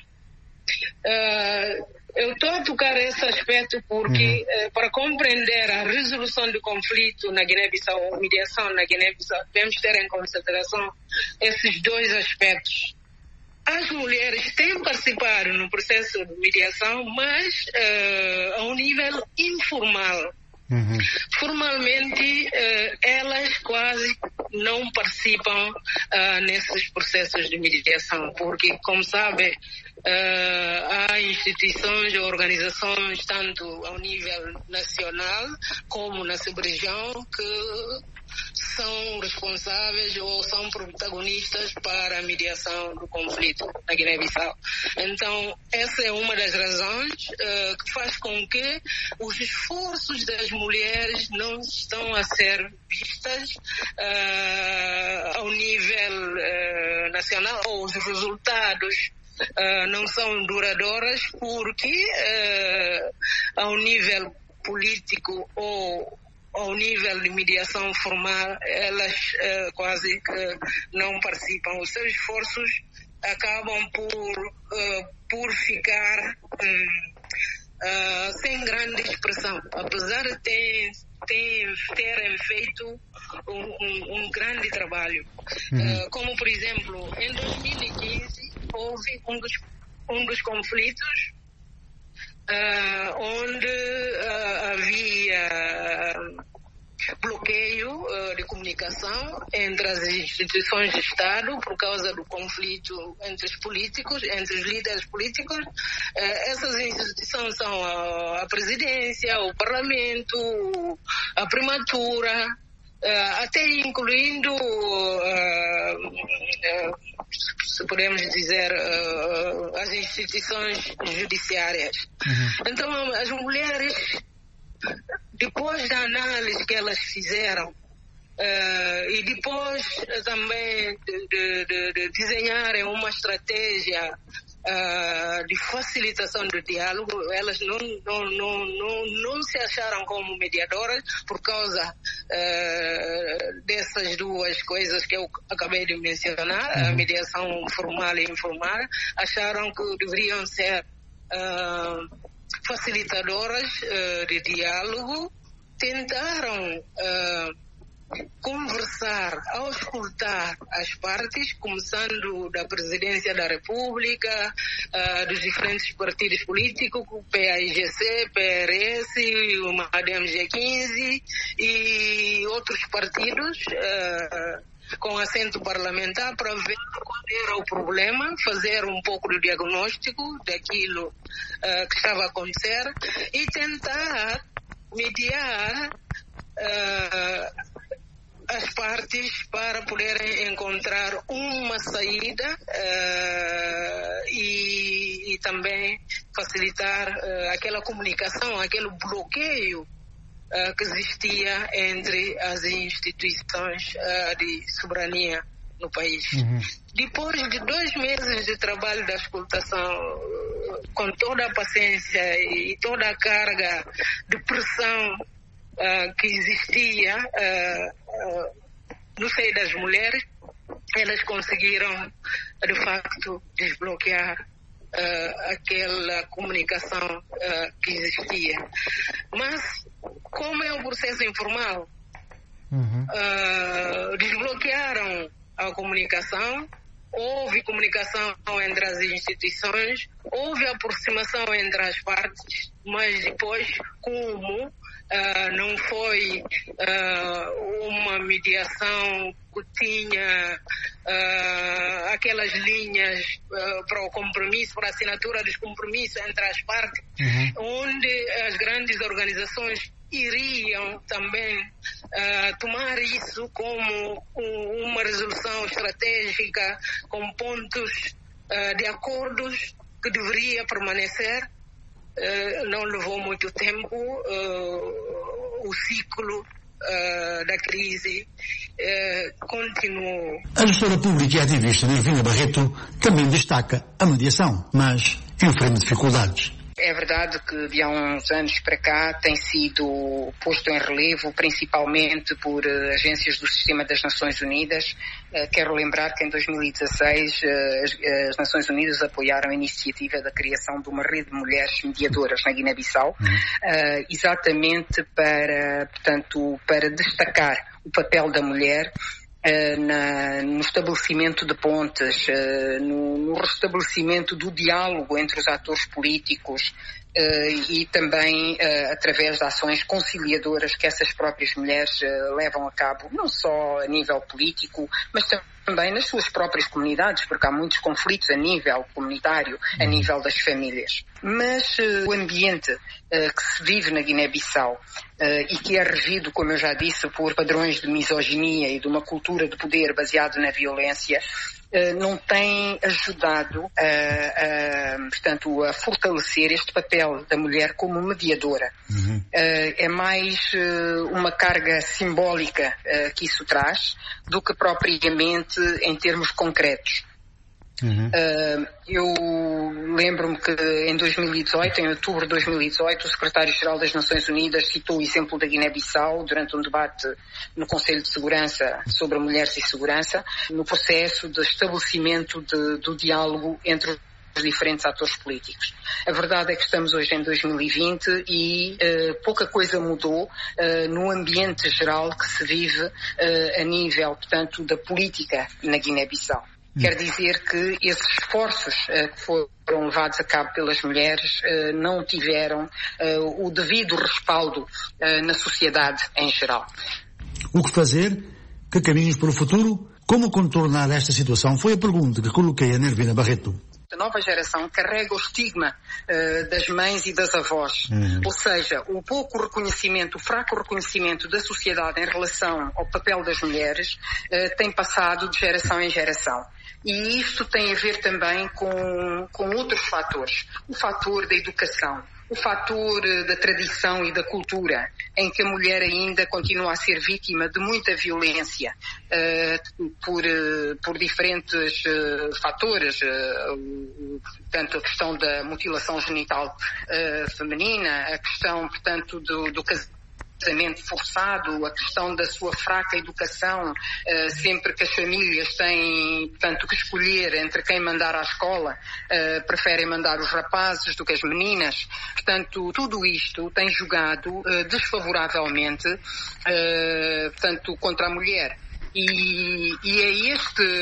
Eu estou a tocar esse aspecto porque, para compreender a resolução do conflito na Guiné-Bissau, a mediação na Guiné-Bissau, devemos ter em consideração esses dois aspectos. As mulheres têm participado no processo de mediação, mas a um nível informal. Formalmente, elas quase não participam nesses processos de mediação, porque, como sabem, há instituições ou organizações, tanto ao nível nacional como na sub-região, que são responsáveis ou são protagonistas para a mediação do conflito na Guiné-Bissau. Então, essa é uma das razões que faz com que os esforços das mulheres não estão a ser vistas ao nível nacional, ou os resultados não são duradouros, porque ao nível político ou ao nível de mediação formal, elas quase que não participam. Os seus esforços acabam por ficar sem grande expressão, apesar de terem feito um grande trabalho. Como, por exemplo, em 2015 houve um dos conflitos onde havia bloqueio de comunicação entre as instituições de Estado por causa do conflito entre os políticos, entre os líderes políticos. Essas instituições são a presidência, o parlamento, a primatura, até incluindo, se podemos dizer, as instituições judiciárias. Então, as mulheres, depois da análise que elas fizeram, e depois também de desenharem uma estratégia de facilitação do diálogo, elas não se acharam como mediadoras por causa dessas duas coisas que eu acabei de mencionar, a mediação formal e informal. Acharam que deveriam ser facilitadoras de diálogo, tentaram conversar, auscultar as partes, começando da Presidência da República, dos diferentes partidos políticos, PAIGC, PRS, o MADEM G15 e outros partidos com assento parlamentar, para ver qual era o problema, fazer um pouco do diagnóstico daquilo que estava a acontecer e tentar mediar as partes para poderem encontrar uma saída e também facilitar aquela comunicação, aquele bloqueio que existia entre as instituições de soberania no país. Depois de 2 meses de trabalho da auscultação, com toda a paciência e toda a carga de pressão que existia no seio das mulheres, elas conseguiram, de facto, desbloquear aquela comunicação que existia. Mas, como é um processo informal, desbloquearam a comunicação, houve comunicação entre as instituições, houve aproximação entre as partes, mas depois, como não foi uma mediação que tinha aquelas linhas para o compromisso, para a assinatura dos compromissos entre as partes, onde as grandes organizações iriam também tomar isso como uma resolução estratégica com pontos de acordos que deveria permanecer. Não levou muito tempo, o ciclo da crise continuou. A gestora pública e ativista Nervina Barreto também destaca a mediação, mas enfrenta dificuldades. É verdade que de há uns anos para cá tem sido posto em relevo principalmente por agências do Sistema das Nações Unidas. Quero lembrar que em 2016 as Nações Unidas apoiaram a iniciativa da criação de uma rede de mulheres mediadoras na Guiné-Bissau, exatamente para destacar o papel da mulher no estabelecimento de pontes, no restabelecimento do diálogo entre os atores políticos e também através de ações conciliadoras que essas próprias mulheres levam a cabo, não só a nível político, mas também nas suas próprias comunidades, porque há muitos conflitos a nível comunitário, a nível das famílias. Mas o ambiente que se vive na Guiné-Bissau e que é regido, como eu já disse, por padrões de misoginia e de uma cultura de poder baseado na violência, não tem ajudado a fortalecer este papel da mulher como mediadora. É mais uma carga simbólica que isso traz do que propriamente em termos concretos. Eu lembro-me que em 2018, em outubro de 2018, o secretário-geral das Nações Unidas citou o exemplo da Guiné-Bissau durante um debate no Conselho de Segurança sobre mulheres e segurança, no processo de estabelecimento do diálogo entre os diferentes atores políticos. A verdade é que estamos hoje em 2020 e pouca coisa mudou no ambiente geral que se vive a nível, portanto, da política na Guiné-Bissau. Quer dizer que esses esforços que foram levados a cabo pelas mulheres não tiveram o devido respaldo na sociedade em geral. O que fazer? Que caminhos para o futuro? Como contornar esta situação? Foi a pergunta que coloquei a Nervina Barreto. A nova geração carrega o estigma das mães e das avós. Ou seja, o pouco reconhecimento, o fraco reconhecimento da sociedade em relação ao papel das mulheres tem passado de geração em geração. E isto tem a ver também com outros fatores. O fator da educação, o fator da tradição e da cultura, em que a mulher ainda continua a ser vítima de muita violência por diferentes fatores, tanto a questão da mutilação genital feminina, a questão, portanto, do casamento forçado, a questão da sua fraca educação, sempre que as famílias têm, portanto, que escolher entre quem mandar à escola, preferem mandar os rapazes do que as meninas. Portanto, tudo isto tem jogado desfavoravelmente, portanto, contra a mulher. E é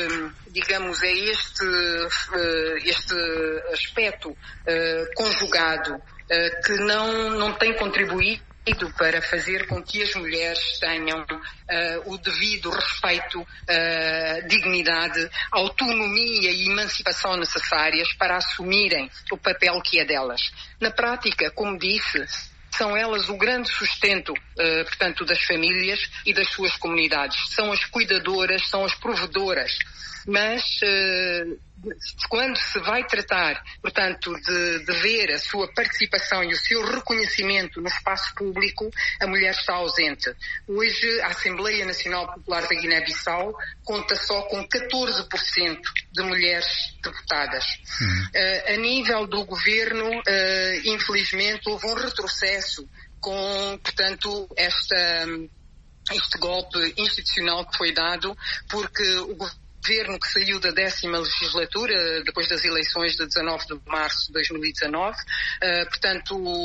este aspecto conjugado que não tem contribuído para fazer com que as mulheres tenham o devido respeito, dignidade, autonomia e emancipação necessárias para assumirem o papel que é delas. Na prática, como disse, são elas o grande sustento, portanto, das famílias e das suas comunidades. São as cuidadoras, são as provedoras. Mas quando se vai tratar, portanto, de ver a sua participação e o seu reconhecimento no espaço público, a mulher está ausente. Hoje, a Assembleia Nacional Popular da Guiné-Bissau conta só com 14% de mulheres deputadas. A nível do governo, infelizmente, houve um retrocesso com, portanto, este golpe institucional que foi dado, porque o governo que saiu da 10ª legislatura, depois das eleições de 19 de março de 2019, portanto,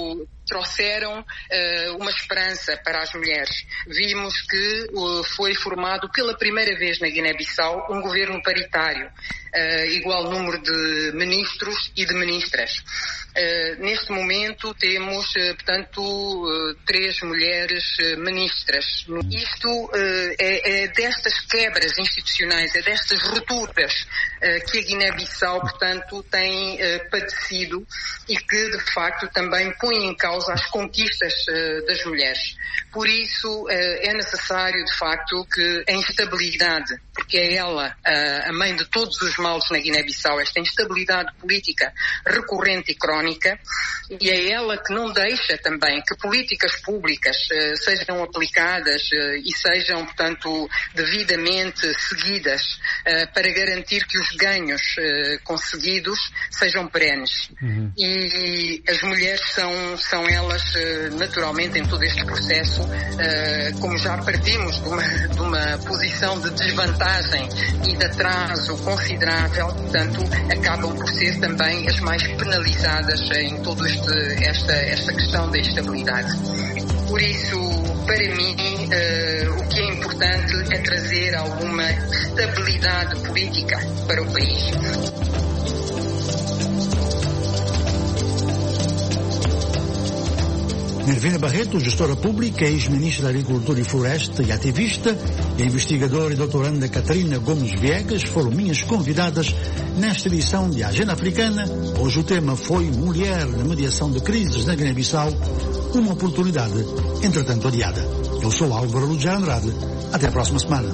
trouxeram uma esperança para as mulheres. Vimos que foi formado pela primeira vez na Guiné-Bissau um governo paritário, igual número de ministros e de ministras. Neste momento temos, portanto, 3 mulheres ministras. Isto é destas quebras institucionais, é destas rupturas que a Guiné-Bissau, portanto, tem padecido e que, de facto, também põe em causa as conquistas das mulheres. Por isso, é necessário, de facto, que a instabilidade, porque é ela a mãe de todos os males na Guiné-Bissau, esta instabilidade política recorrente e crónica, e é ela que não deixa também que políticas públicas sejam aplicadas e sejam, portanto, devidamente seguidas para garantir que os ganhos conseguidos sejam perenes. E as mulheres são elas, naturalmente, em todo este processo, como já partimos de uma posição de desvantagem e de atraso considerável, portanto, acabam por ser também as mais penalizadas em toda esta questão da estabilidade. Por isso, para mim, o que é importante é trazer alguma estabilidade política para o país. Nervina Barreto, gestora pública, ex-ministra da Agricultura e Floresta e ativista, e a investigadora e doutoranda Catarina Gomes Viegas foram minhas convidadas nesta edição de Agenda Africana. Hoje o tema foi Mulher na mediação de crises na Guiné-Bissau, uma oportunidade, entretanto adiada. Eu sou Álvaro Lujar Andrade. Até a próxima semana.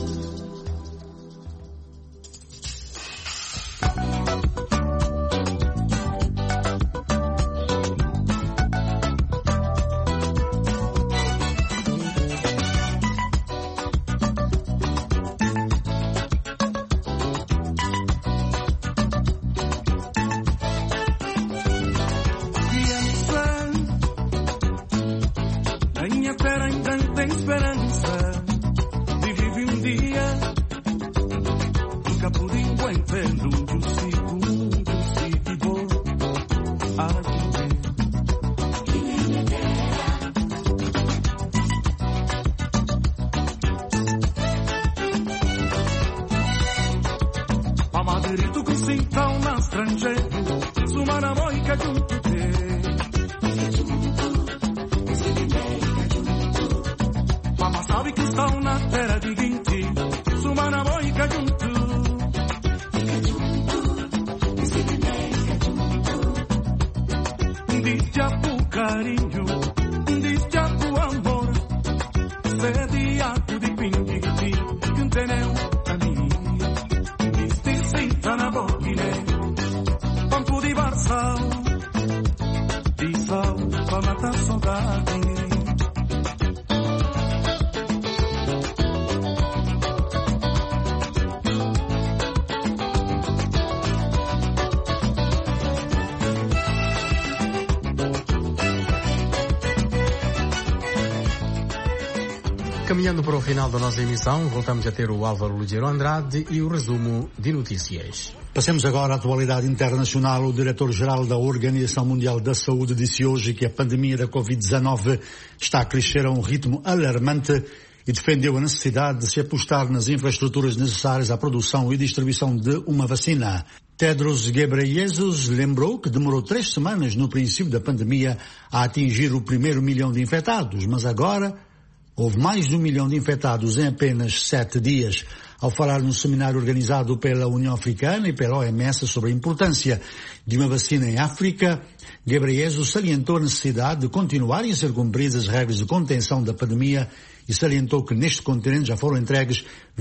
Caminhando para o final da nossa emissão, voltamos a ter o Álvaro Lugeiro Andrade e o resumo de notícias. Passemos agora à atualidade internacional. O diretor-geral da Organização Mundial da Saúde disse hoje que a pandemia da Covid-19 está a crescer a um ritmo alarmante e defendeu a necessidade de se apostar nas infraestruturas necessárias à produção e distribuição de uma vacina. Tedros Ghebreyesus lembrou que demorou 3 semanas no princípio da pandemia a atingir o primeiro milhão de infectados, mas agora houve mais de 1 milhão de infectados em apenas 7 dias. Ao falar num seminário organizado pela União Africana e pela OMS sobre a importância de uma vacina em África, Ghebreyesus salientou a necessidade de continuarem a ser cumpridas as regras de contenção da pandemia e salientou que neste continente já foram entregues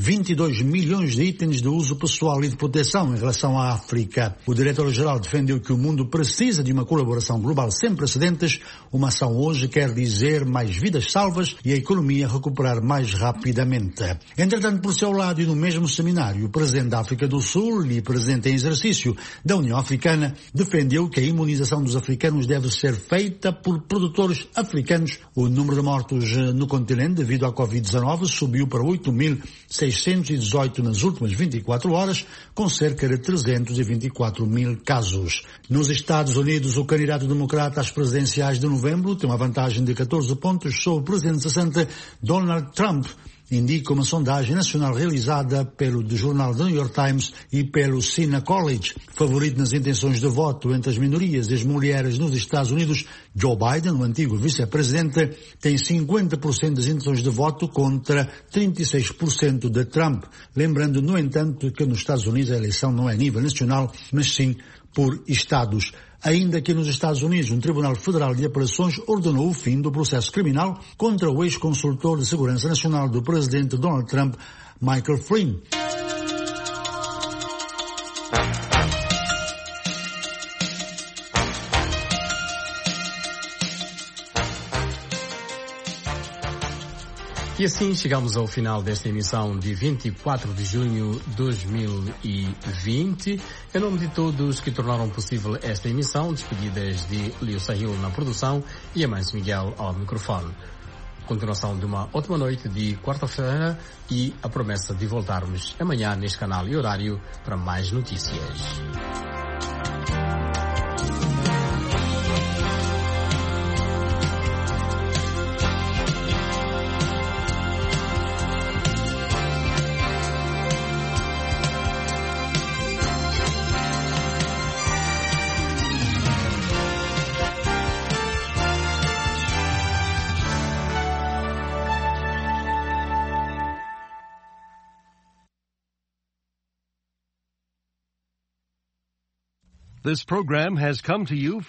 22 milhões de itens de uso pessoal e de proteção em relação à África. O diretor-geral defendeu que o mundo precisa de uma colaboração global sem precedentes. Uma ação hoje quer dizer mais vidas salvas e a economia recuperar mais rapidamente. Entretanto, por seu lado e no mesmo seminário, o presidente da África do Sul e presidente em exercício da União Africana defendeu que a imunização dos africanos deve ser feita por produtores africanos. O número de mortos no continente devido devido à Covid-19 subiu para 8.618 nas últimas 24 horas, com cerca de 324 mil casos. Nos Estados Unidos, o candidato democrata às presidenciais de novembro tem uma vantagem de 14 pontos sobre o presidente cessante Donald Trump, indica uma sondagem nacional realizada pelo jornal The New York Times e pelo Siena College. Favorito nas intenções de voto entre as minorias e as mulheres nos Estados Unidos, Joe Biden, o antigo vice-presidente, tem 50% das intenções de voto contra 36% de Trump. Lembrando, no entanto, que nos Estados Unidos a eleição não é a nível nacional, mas sim por estados. Ainda que nos Estados Unidos, um Tribunal Federal de Apelações ordenou o fim do processo criminal contra o ex-consultor de segurança nacional do presidente Donald Trump, Michael Flynn. E assim chegamos ao final desta emissão de 24 de junho de 2020. Em nome de todos que tornaram possível esta emissão, despedidas de Leo Sahil na produção e Amâncio Miguel ao microfone. Continuação de uma ótima noite de quarta-feira e a promessa de voltarmos amanhã neste canal e horário para mais notícias. This program has come to you